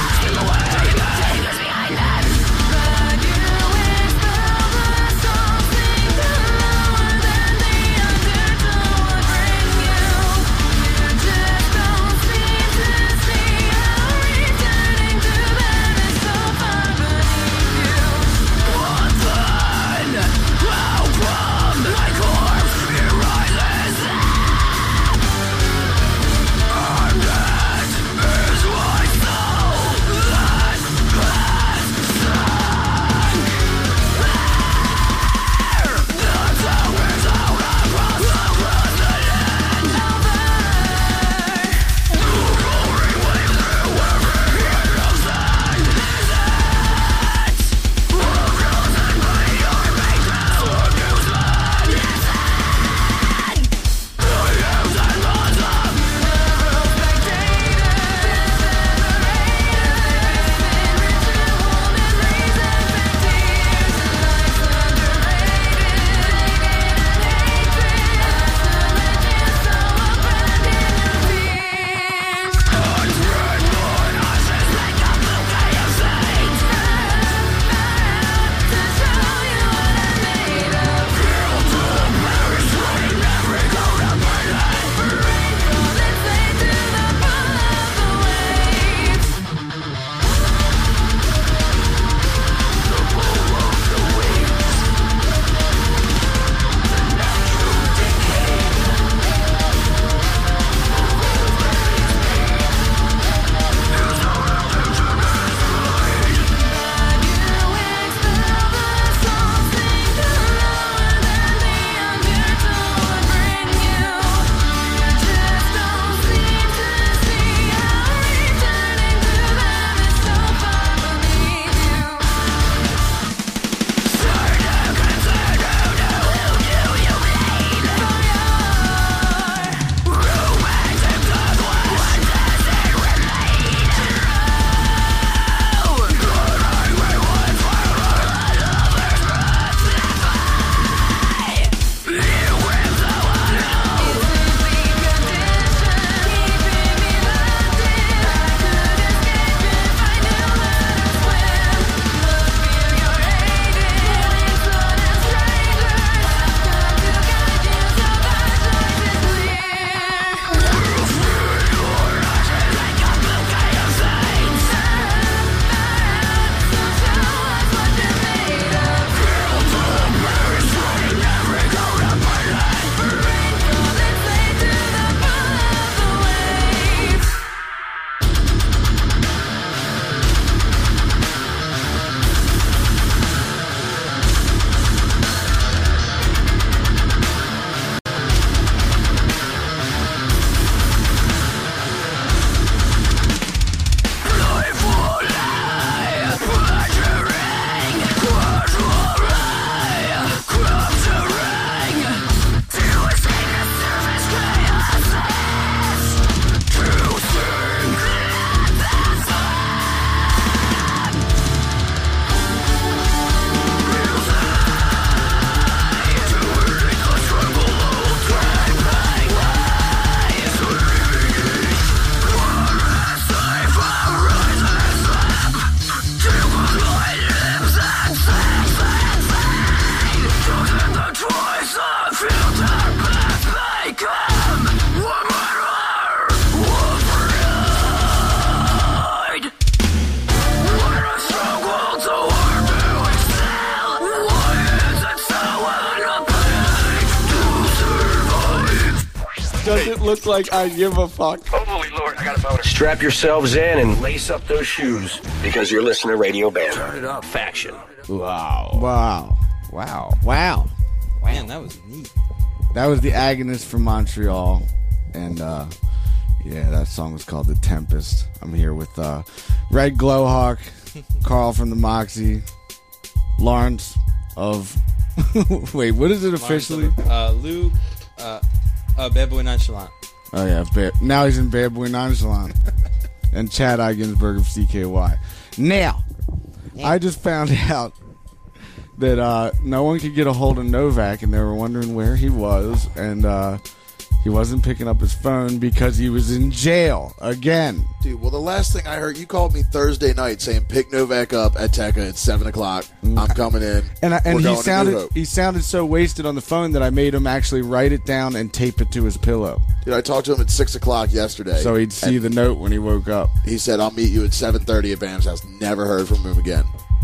S6: doesn't look like I give a fuck.
S3: Holy Lord, I got a boner. Strap yourselves in and lace up those shoes because you're listening to Radio Bam. Turn it up. Faction.
S5: Wow.
S6: Wow.
S5: Wow.
S6: Wow.
S8: Man, that was neat.
S6: That was the Agonist from Montreal. And, uh, yeah, that song was called The Tempest. I'm here with uh, Red Glowhawk, Carl from the Moxie, Lawrence of... Wait, what is it officially?
S8: Uh, Lou, uh, uh, Bad Boy Nonchalant.
S6: Oh, yeah. Ba- now he's in Bad Boy Nonchalant. And Chad I. Ginsberg of C K Y. Now, I just found out that uh, no one could get a hold of Novak, and they were wondering where he was, and uh, he wasn't picking up his phone because he was in jail again.
S9: Dude, well, the last thing I heard, you called me Thursday night saying pick Novak up at Tekka at seven o'clock. I'm coming in.
S6: And, I, and
S9: We're
S6: he
S9: going to
S6: sounded
S9: Nuvo.
S6: he sounded so wasted on the phone that I made him actually write it down and tape it to his pillow.
S9: Dude, I talked to him at six o'clock yesterday.
S6: So he'd see
S9: and
S6: the note when he woke up.
S9: He said, I'll meet you at seven thirty at Bam's house. Never heard from him again.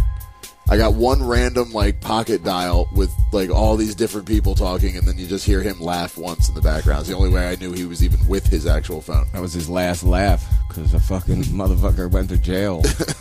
S9: I got one random, like, pocket dial with, like, all these different people talking, and then you just hear him laugh once in the background. It's the only way I knew he was even with his actual phone.
S7: That was his last laugh because the fucking motherfucker went to jail.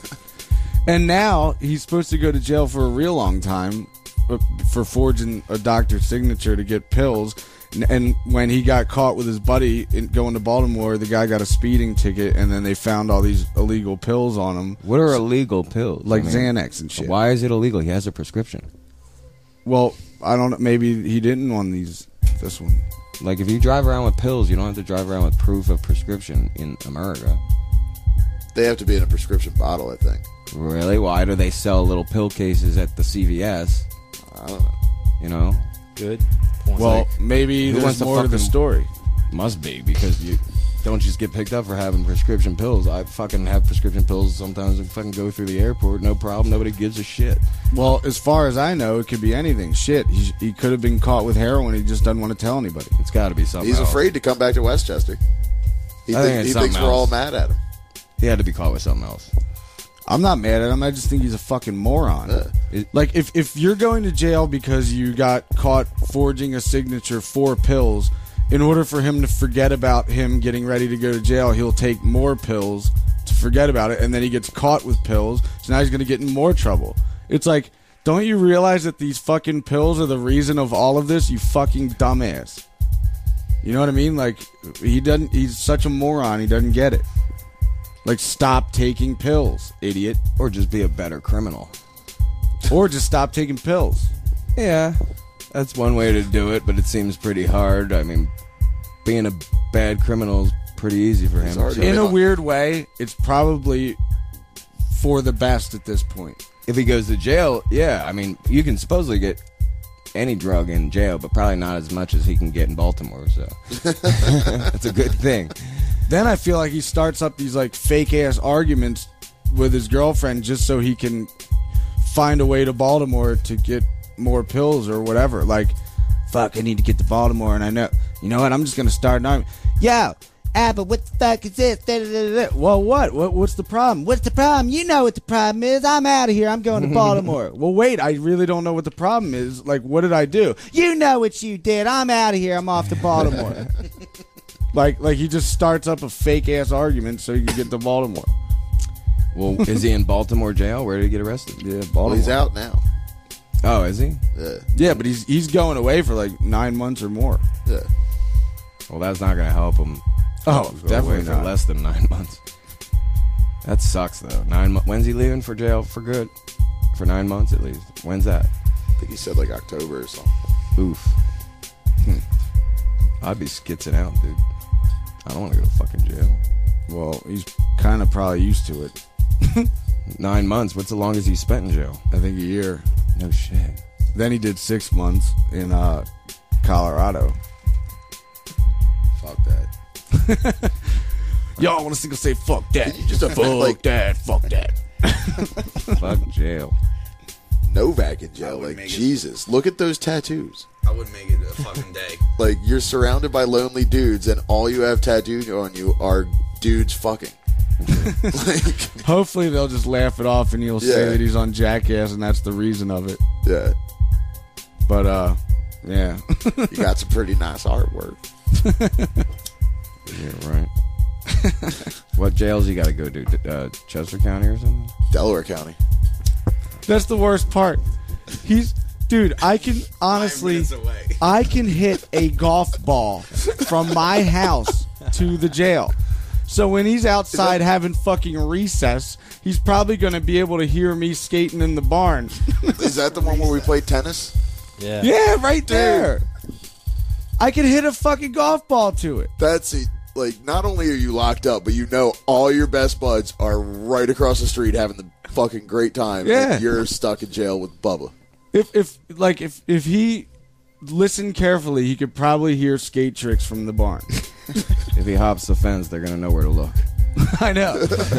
S6: And now he's supposed to go to jail for a real long time uh, for forging a doctor's signature to get pills. And, and when he got caught with his buddy in, going to Baltimore, the guy got a speeding ticket, and then they found all these illegal pills on him.
S7: What are illegal pills?
S6: Like
S7: I mean,
S6: Xanax and shit.
S7: Why is it illegal? He has a prescription.
S6: Well, I don't know. Maybe he didn't on these. This one.
S7: Like, if you drive around with pills, you don't have to drive around with proof of prescription in America.
S9: They have to be in a prescription bottle, I think.
S7: Really? Why do they sell little pill cases at the C V S?
S9: I don't know.
S7: You know?
S8: Good.
S6: Well,
S7: like,
S6: maybe
S7: who
S6: there's
S7: wants to
S6: more to the
S7: fucking-
S6: story.
S7: Must be, because you don't just get picked up for having prescription pills. I fucking have prescription pills sometimes and fucking go through the airport, no problem. Nobody gives a shit.
S6: Well, as far as I know, it could be anything. Shit, he, he could have been caught with heroin. He just doesn't want to tell anybody.
S7: It's got to be something
S9: He's
S7: else.
S9: afraid to come back to Westchester. He,
S7: I
S9: think,
S7: think it's
S9: he
S7: something
S9: thinks we're all
S7: else.
S9: mad at him.
S7: He had to be caught with something else.
S6: I'm not mad at him. I just think he's a fucking moron.
S9: Uh,
S7: It-
S6: Like, if, if you're going to jail because you got caught forging a signature for pills, in order for him to forget about him getting ready to go to jail, he'll take more pills to forget about it, and then he gets caught with pills, so now he's going to get in more trouble. It's like, don't you realize that these fucking pills are the reason of all of this, you fucking dumbass? You know what I mean? Like, he doesn't, he's such a moron, he doesn't get it. Like, stop taking pills, idiot.
S7: Or just be a better criminal.
S6: Or just stop taking pills.
S7: Yeah, that's one way to do it, but it seems pretty hard. I mean, being a bad criminal is pretty easy for him.
S9: already-
S7: So
S6: In a weird way, it's probably for the best at this point.
S7: if he goes to jail, yeah, I mean, you can supposedly get any drug in jail, but probably not as much as he can get in Baltimore, so that's a good thing.
S6: Then I feel like he starts up these like fake ass arguments with his girlfriend just so he can find a way to Baltimore to get more pills or whatever. Like, fuck, I need to get to Baltimore, and I know, you know what? I'm just gonna start an argument. Yo, Apple, what the fuck is this? Da, da, da, da. Well, what? what? What's the problem? What's the problem? You know what the problem is. I'm out of here. I'm going to Baltimore. Well, wait, I really don't know what the problem is. Like, what did I do? You know what you did. I'm out of here. I'm off to Baltimore. Like, like he just starts up a fake ass argument so he can get to Baltimore.
S7: Well, is he in Baltimore jail? Where did he get arrested?
S6: Yeah,
S9: Well,
S6: Baltimore.
S9: he's out now.
S7: Oh, is he?
S9: Yeah.
S6: Yeah, but he's he's going away for like nine months or more.
S9: Yeah.
S7: Well, that's not going to help him.
S6: Oh,
S7: Go
S6: definitely
S7: away for
S6: not.
S7: less than nine months. That sucks, though. Nine. Mo- When's he leaving for jail for good? For nine months at least. When's that?
S9: I think he said like October or something.
S7: Oof. Hmm. I'd be skitzing out, dude. I don't want to go to fucking jail.
S6: Well, he's kind of probably used to it.
S7: Nine months. What's the longest he spent in jail?
S6: I think a year.
S7: No shit.
S6: Then he did six months in uh, Colorado.
S9: Fuck that.
S6: Y'all want to see go say fuck that?
S9: You just
S6: fuck
S9: offend, like-
S6: that. Fuck that.
S7: Fuck jail.
S9: Novak in jail. Like,
S5: make it-
S9: Jesus. Look at those tattoos.
S5: I wouldn't make it a fucking day.
S9: Like, you're surrounded by lonely dudes, and all you have tattooed on you are dudes fucking. Like,
S6: Hopefully they'll just laugh it off and he'll say
S9: Yeah.
S6: that he's on Jackass and that's the reason of it.
S9: yeah.
S6: But uh, yeah.
S9: You got some pretty nice artwork.
S7: Yeah, right. What jails you got to go to? Uh, Chester County or something?
S9: Delaware County.
S6: That's the worst part. He's, dude, I can honestly, I can hit a golf ball from my house to the jail. So when he's outside having fucking recess, he's probably going to be able to hear me skating in the barn.
S9: Is that the one where we played tennis?
S8: Yeah.
S6: Yeah, right there. I can hit a fucking golf ball to it.
S9: That's it. Like, not only are you locked up, but you know all your best buds are right across the street having the fucking great time.
S6: Yeah.
S9: And you're stuck in jail with Bubba.
S6: If if like if if he listened carefully, he could probably hear skate tricks from the barn.
S7: If he hops the fence, they're gonna know where to look.
S6: I know.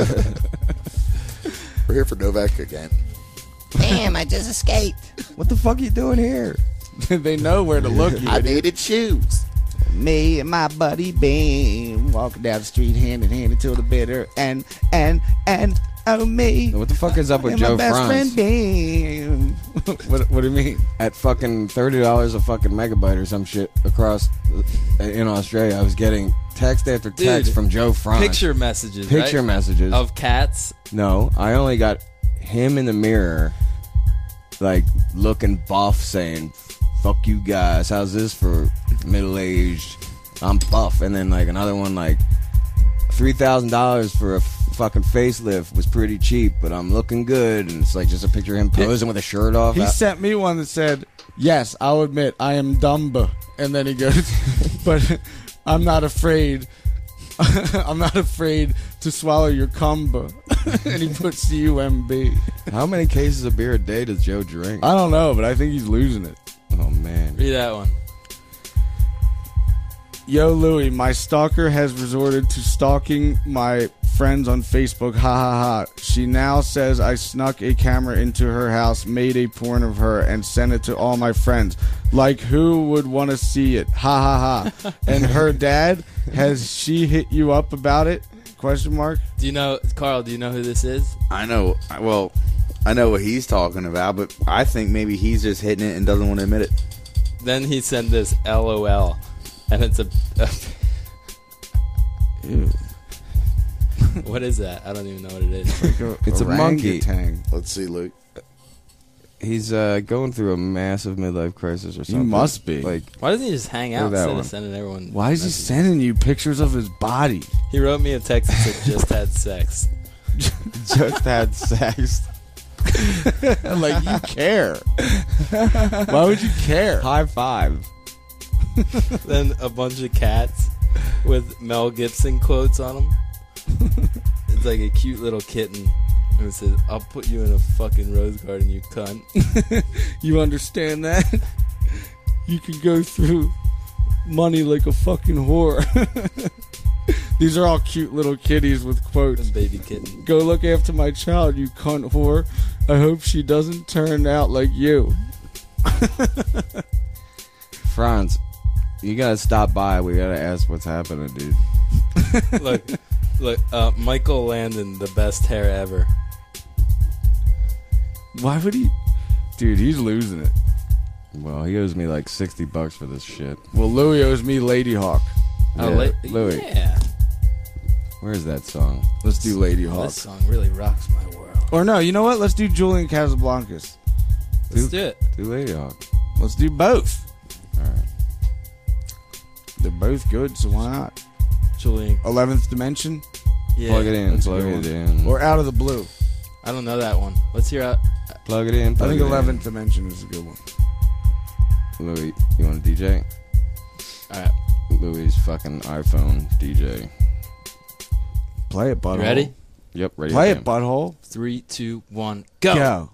S9: We're here for Novak again.
S7: Damn, I just escaped. What the fuck are you doing here?
S6: They know where to look. You
S9: I
S6: idiot.
S9: needed shoes.
S6: Me and my buddy Beam walking down the street hand in hand until the bitter and and and oh me.
S7: What the fuck is up with
S6: and
S7: Joe
S6: my best
S7: Franz?
S6: friend Beam. what what do you mean?
S7: At fucking thirty dollars a fucking megabyte or some shit across uh, in Australia, I was getting text after text
S8: Dude,
S7: from Joe Franz.
S8: Picture messages,
S7: Picture
S8: right?
S7: messages
S8: Of cats.
S7: No, I only got him in the mirror, like looking buff, saying, "Fuck you guys. How's this for middle aged? I'm buff." And then like another one like three thousand dollars for a fucking facelift was pretty cheap, but I'm looking good. And it's like just a picture of him posing with a shirt off.
S6: He
S7: I-
S6: sent me one that said, "Yes, I'll admit I am dumb," and then he goes, "But I'm not afraid. I'm not afraid to swallow your cumba." And he put C U M B.
S7: How many cases of beer a day does Joe drink?
S6: I don't know, but I think he's losing it.
S7: Oh man,
S8: Read that one.
S6: Yo, Louie, my stalker has resorted to stalking my friends on Facebook. Ha ha ha. She now says I snuck a camera into her house, made a porn of her, and sent it to all my friends. Like, who would want to see it? Ha ha ha. And her dad, has she hit you up about it? Question mark.
S8: Do you know, Carl, do you know who this is?
S5: I know. Well, I know what he's talking about, but I think maybe he's just hitting it and doesn't want to admit it.
S8: Then he sent this LOL. And it's a... a
S6: Ew.
S8: What is that? I don't even know what it is.
S6: Like a,
S7: It's a monkey.
S6: orangutan.
S9: Let's see, Luke.
S7: he's uh, going through a massive midlife crisis or
S6: He
S7: something.
S6: must be.
S7: Like,
S8: Why doesn't he just hang out
S7: Look at that
S8: instead
S7: one.
S8: of sending everyone...
S6: Why is he
S8: messages?
S6: sending you pictures of his body?
S8: He wrote me a text that said, just had sex.
S7: just had sex.
S6: Like, you care. Why would you care?
S7: High five.
S8: Then a bunch of cats with Mel Gibson quotes on them. It's like a cute little kitten. And it says, I'll put you in a fucking rose garden, you cunt.
S6: You understand that? You can go through money like a fucking whore. These are all cute little kitties with quotes.
S8: A baby kitten.
S6: Go look after my child, you cunt whore. I hope she doesn't turn out like you.
S7: Franz, you gotta stop by. We gotta ask what's happening, dude.
S8: Look, look, uh, Michael Landon, the best hair ever.
S6: Why would he? Dude, he's losing it.
S7: Well, he owes me like sixty bucks for this shit.
S6: Well, Louis owes me Lady Hawk.
S8: Oh,
S7: Yeah,
S8: la-
S7: Louis.
S8: Yeah.
S7: Where's that song?
S6: Let's do Lady
S8: Oh,
S6: Hawk.
S8: this song really rocks my world.
S6: Or no, you know what? Let's do Julian Casablancas.
S8: Let's do it.
S7: Do Lady Hawk.
S6: Let's do both.
S7: All right.
S6: They're both good, so why not?
S8: Julian.
S6: eleventh Dimension
S8: Yeah.
S7: Plug it in.
S6: That's a
S7: Plug
S6: good
S7: it
S6: one.
S7: in.
S6: or Out of the Blue.
S8: I don't know that one. Let's hear out.
S7: Plug it in. Plug
S6: I think
S7: it in.
S6: eleventh Dimension is a good one.
S7: Louis, you want a D J?
S8: Alright.
S7: Louis' fucking iPhone D J.
S6: Play it, butthole.
S8: You ready?
S7: Yep, ready.
S6: Play
S7: to
S6: it, butthole.
S8: Three, two, one, go.
S6: Go.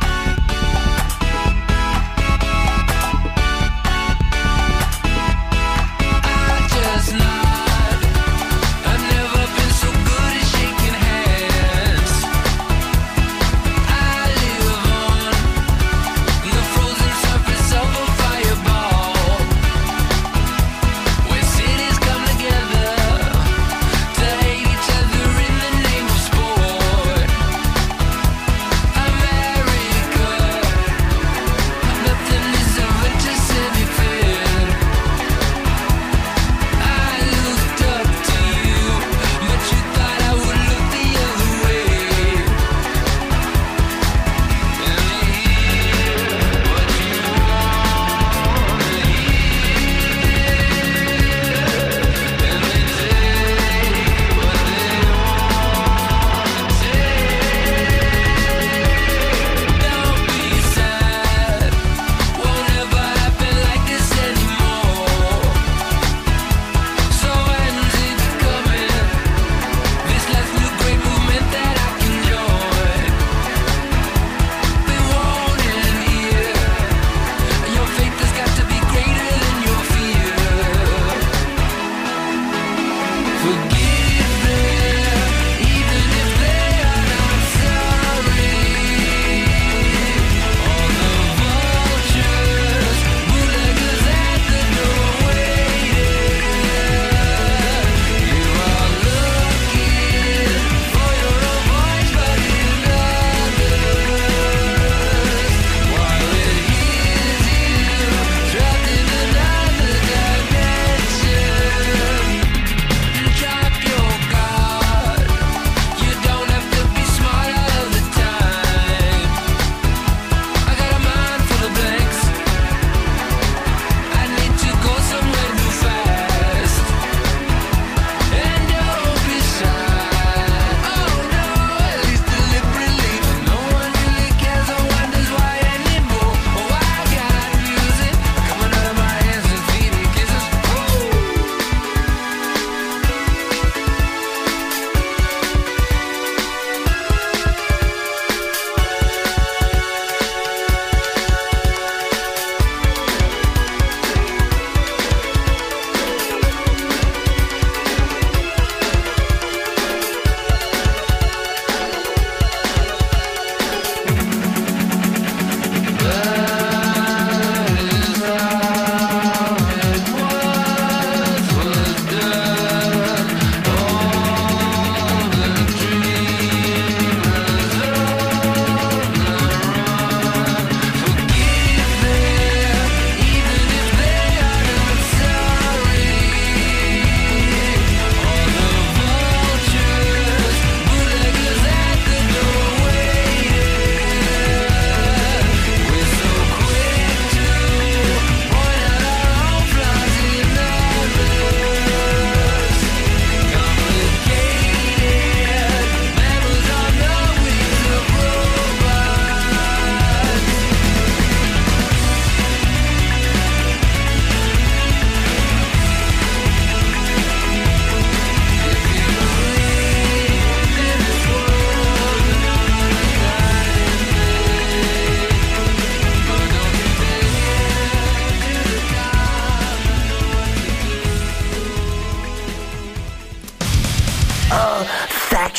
S10: I just nod. I've never been so good at shaking hands. I live on the frozen surface of a fireball, where cities come together to hate each other in the name of sport. I'm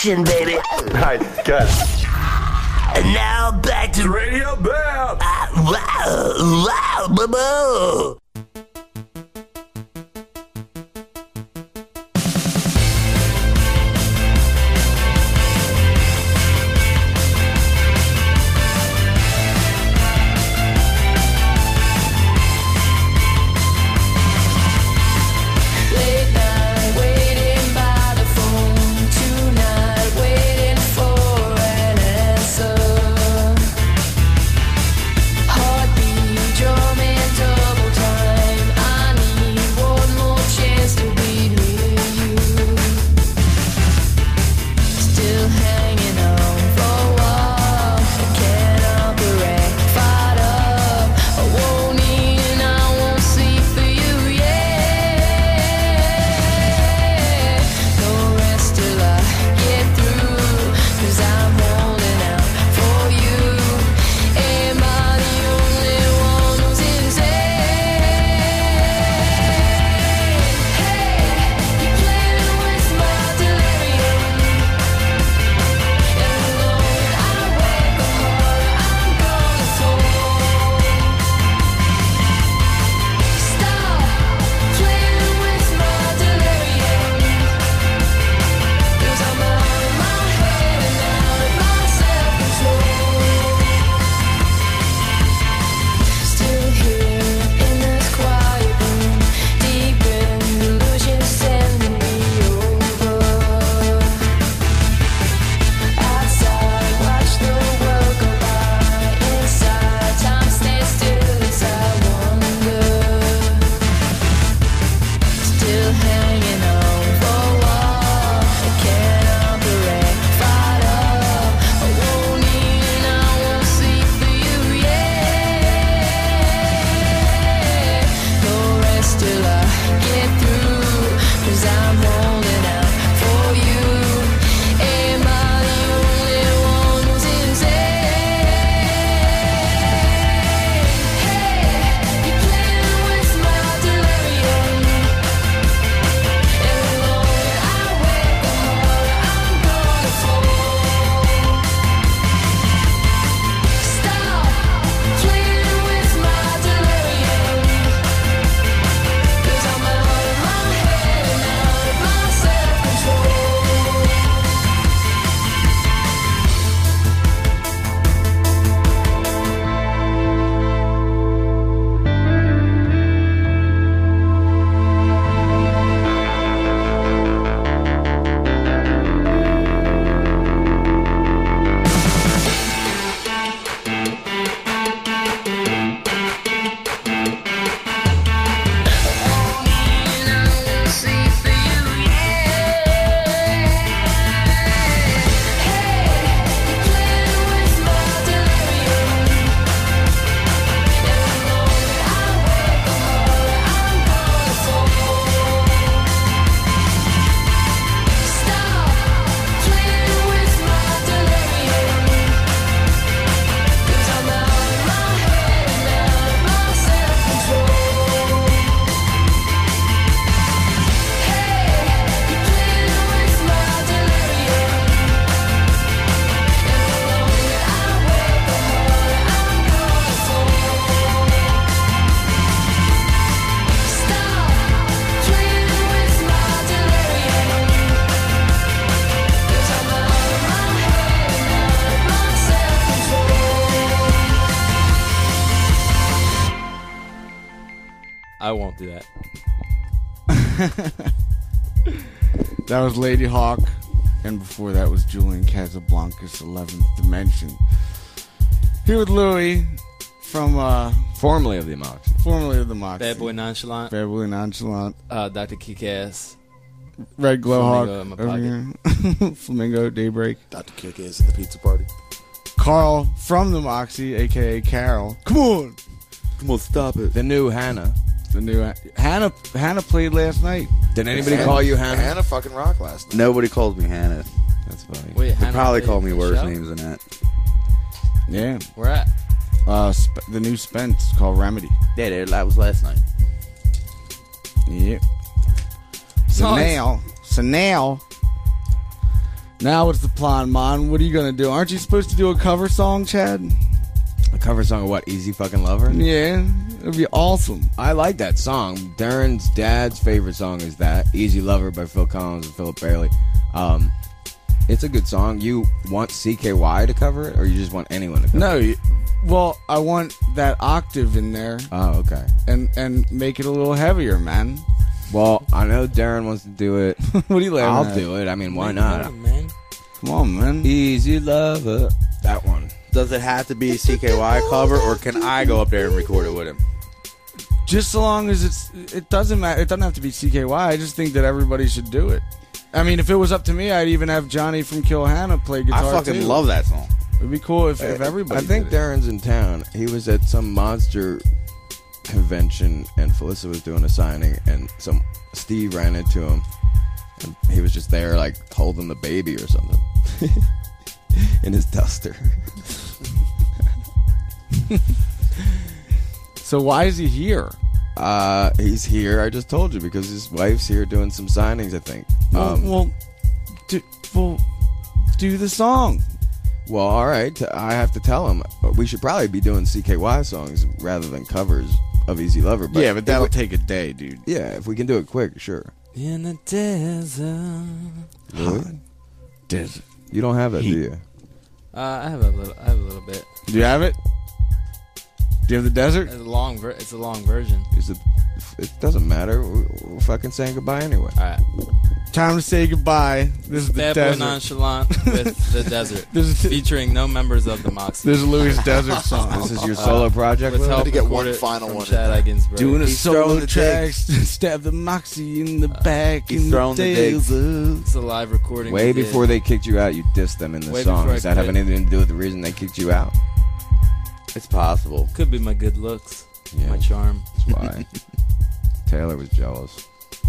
S3: action, baby.
S11: All right, good.
S3: And now back to Radio Bam. Ah, wow, wow, boo boo.
S10: Late night, waiting by the phone. Tonight, waiting for an answer. Heartbeat drumming double time. I need one more chance to be near you. Still hanging on for a while. Can't operate, fired up. I won't eat and I won't sleep for you, yeah. No rest till I get through, 'cause I'm holding out for you. Am I the only one who's insane? Hey, you're playing with my delirium. And the moment I wake up harder, I'm gonna fall. Stop playing with my delirium, 'cause I'm out of my head and out of my self-control. Still here in this quiet room, deep in delusion, sending me over. Outside, watch the world go by. Inside, time stays still as I wonder. Still hanging on for a while. I can't operate, fired up. I won't eat and I won't sleep for you, yeah. No rest till I get through, 'cause I'm holding out for you. Am I the only one who's insane? Hey, you're playing with my delirium. And the moment I wake up harder, I'm gonna fall. Stop playing with my delirium, 'cause I'm out of my head and out of my self-control.
S8: I won't do that.
S6: That was Lady Hawk, and before that was Julian Casablancas, eleventh Dimension. Here with Louie from uh,
S7: formerly of the Moxie.
S6: Formerly of the Moxie.
S8: Bad Boy Nonchalant.
S6: Bad Boy Nonchalant.
S8: Uh, Doctor Kickass.
S6: Red Glowhawk.
S8: Flamingo in my
S6: over here. Flamingo, Daybreak.
S9: Doctor Kickass in the pizza party.
S6: Carl from the Moxie, a k a. Carol. Come on.
S7: Come on, stop it. The new Hannah.
S6: The new Hannah. Hannah played last night.
S7: Did anybody call you Hannah?
S9: Hannah fucking rocked last night.
S11: Nobody calls me Hannah.
S7: That's funny.
S8: Wait,
S11: they
S8: Hannah
S11: probably
S8: played
S11: call me
S8: the
S11: worse
S8: show?
S11: names than that.
S6: Yeah.
S8: Where at?
S6: Uh, Sp- the new Spence called Remedy.
S11: Yeah, dude, that was last night.
S6: Yep. So
S8: Nice.
S6: now, so now, Now what's the plan, man? What are you gonna do? Aren't you supposed to do a cover song, Chad?
S7: A cover song of what? Easy Fucking Lover?
S6: Yeah, it'd be awesome.
S7: I like that song. Darren's dad's favorite song is that Easy Lover by Phil Collins and Philip Bailey. Um, it's a good song. You want C K Y to cover it, or you just want anyone to cover
S6: No,
S7: it?
S6: you, well, I want that octave in there.
S7: Oh, okay.
S6: And and make it a little heavier, man.
S7: Well, I know Darren wants to do it.
S6: What are you laughing
S7: I'll
S6: at?
S7: do it. I mean, why
S8: Make
S7: not?
S8: money, man.
S6: Come on, man.
S7: Easy Lover. That one.
S5: Does it have to be a C K Y cover, or can I go up there and record it with him?
S6: Just so long as it's, it doesn't matter. It doesn't have to be C K Y. I just think that everybody should do it. I mean, if it was up to me, I'd even have Johnny from Kill Hannah play guitar.
S5: I fucking
S6: too.
S5: love that song.
S6: It'd be cool if, if everybody.
S7: I think
S6: did it.
S7: Darren's in town. He was at some monster convention, and Felissa was doing a signing, and some Steve ran into him, and he was just there, like holding the baby or something in his duster.
S6: So why is he here?
S7: Uh, he's here. I just told you because his wife's here doing some signings. I think.
S6: Well,
S7: Um,
S6: well, do, well, do the song.
S7: Well, all right. I have to tell him we should probably be doing C K Y songs rather than covers of Easy Lover. But
S5: yeah, but that'll
S7: if we-
S5: take a day, dude.
S7: Yeah, if we can do it quick, sure.
S8: In the desert.
S7: Really?
S6: Desert.
S7: You don't have that, do you?
S8: Uh, I have a little. I have a little bit.
S6: Do you have it? Do you have the desert?
S8: It's a long. Ver- it's a long version.
S7: Is it? It doesn't matter. We're, we're fucking saying goodbye anyway.
S8: All right.
S6: Time to say goodbye. This is the
S8: Bad boy
S6: desert.
S8: nonchalant with the desert,
S6: This is
S8: featuring no members of the Moxie.
S6: This is Louis' desert song.
S7: This is your solo project.
S8: With
S7: Will?
S8: help
S9: to get one
S8: recorded
S9: final
S8: from
S9: one in
S8: Chad
S9: there.
S8: Ginsburg.
S6: Doing a
S5: He's
S6: solo
S5: throwing the
S6: track, stab the Moxie in the back.
S5: He's
S6: in
S5: throwing the digs.
S6: desert.
S8: It's a live recording.
S7: Way
S8: we did.
S7: before they kicked you out, you dissed them in the
S8: Way
S7: song.
S8: before I
S7: Does that have
S8: quit.
S7: anything to do with the reason they kicked you out?
S5: It's possible.
S8: Could be my good looks,
S7: Yeah.
S8: my charm.
S7: That's why. Taylor was jealous.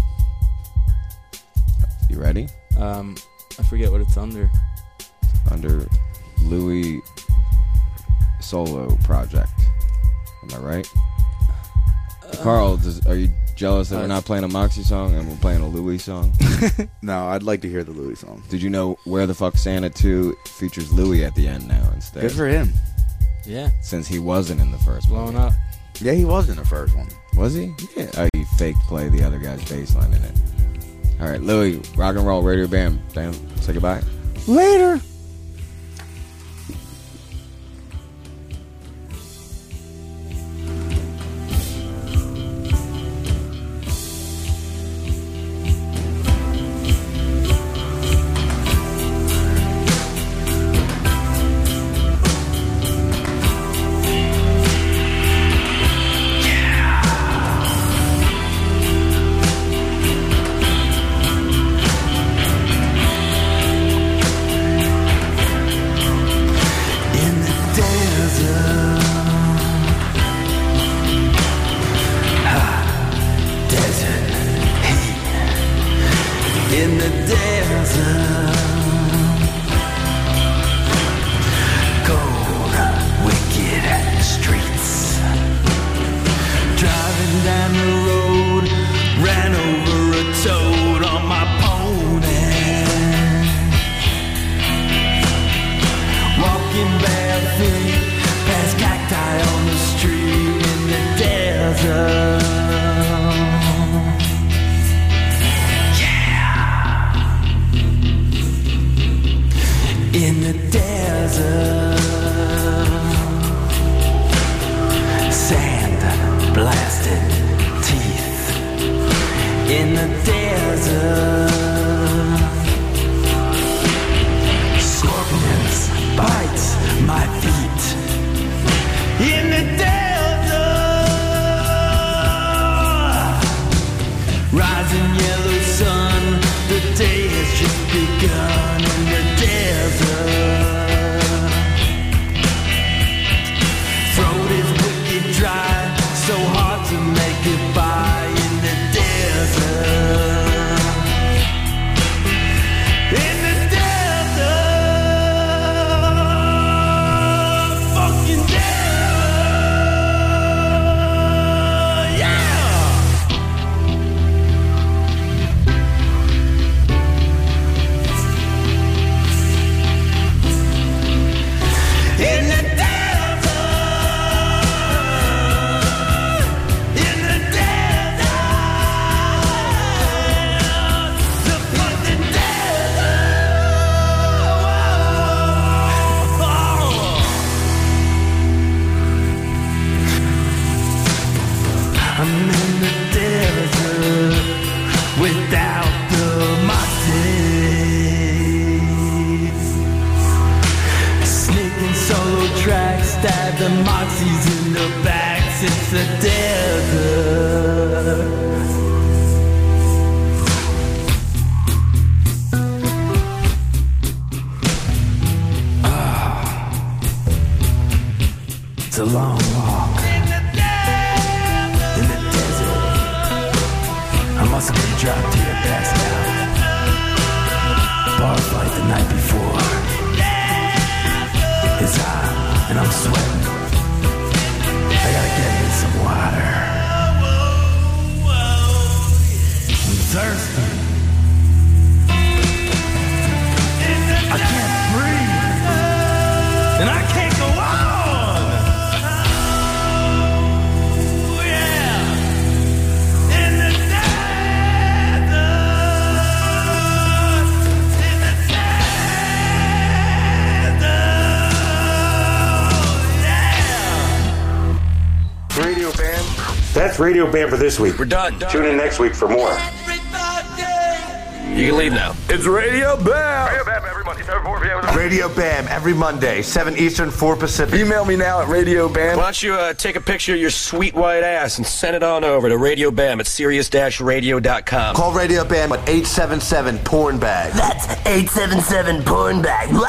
S7: You ready?
S8: Um, I forget what it's under.
S7: Under Louis solo project. Am I right? Carl, does, are you jealous that
S8: uh,
S7: we're not playing a Moxie song and we're playing a Louis song?
S5: No, I'd like to hear the Louis song.
S7: Did you know Where the Fuck Santa two features Louis at the end now instead?
S5: Good for him.
S8: Yeah,
S7: Since he wasn't in the first one.
S8: blown up.
S5: Yeah, he was in the first one.
S7: Was he? Yeah. Oh, he fake play the other guy's bass line in it. All right, Louis, rock and roll, radio bam. Damn, say goodbye.
S6: Later.
S10: In the desert, hot desert heat. In the desert, cold, wicked streets. Driving down the road, ran over a toad on my pony. Walking bare feet past cacti on the street in the desert. Yeah. In the desert. Sand blasted teeth. In the desert. Scorpions bites my feet in the desert. Rising yellow sun, the day has just begun in the desert. Throat is wicked dry, so hard to make it by in the desert. In the desert, fucking desert, yeah. I'm in the desert without the moxies. Sneaking solo tracks, stab the moxies in the backs. It's the desert. It's a long walk in the desert. I must have been dropped here, passed out. Bar fight the night before. It's hot and I'm sweating. I gotta get me some water. I'm thirsty. I can't breathe. And I can't go on.
S3: Radio Bam. That's Radio Bam for this week. We're done. Tune in next week for more. You can leave now. It's Radio Bam. Radio Bam every Monday, seven, four p.m. Radio Bam every Monday, seven Eastern, four Pacific. Email me now at Radio Bam. Why don't you uh, take a picture of your sweet white ass and send it on over to Radio Bam at Sirius Radio dot com. Call Radio Bam at eight seven seven porn bag. That's eight seven seven porn bag.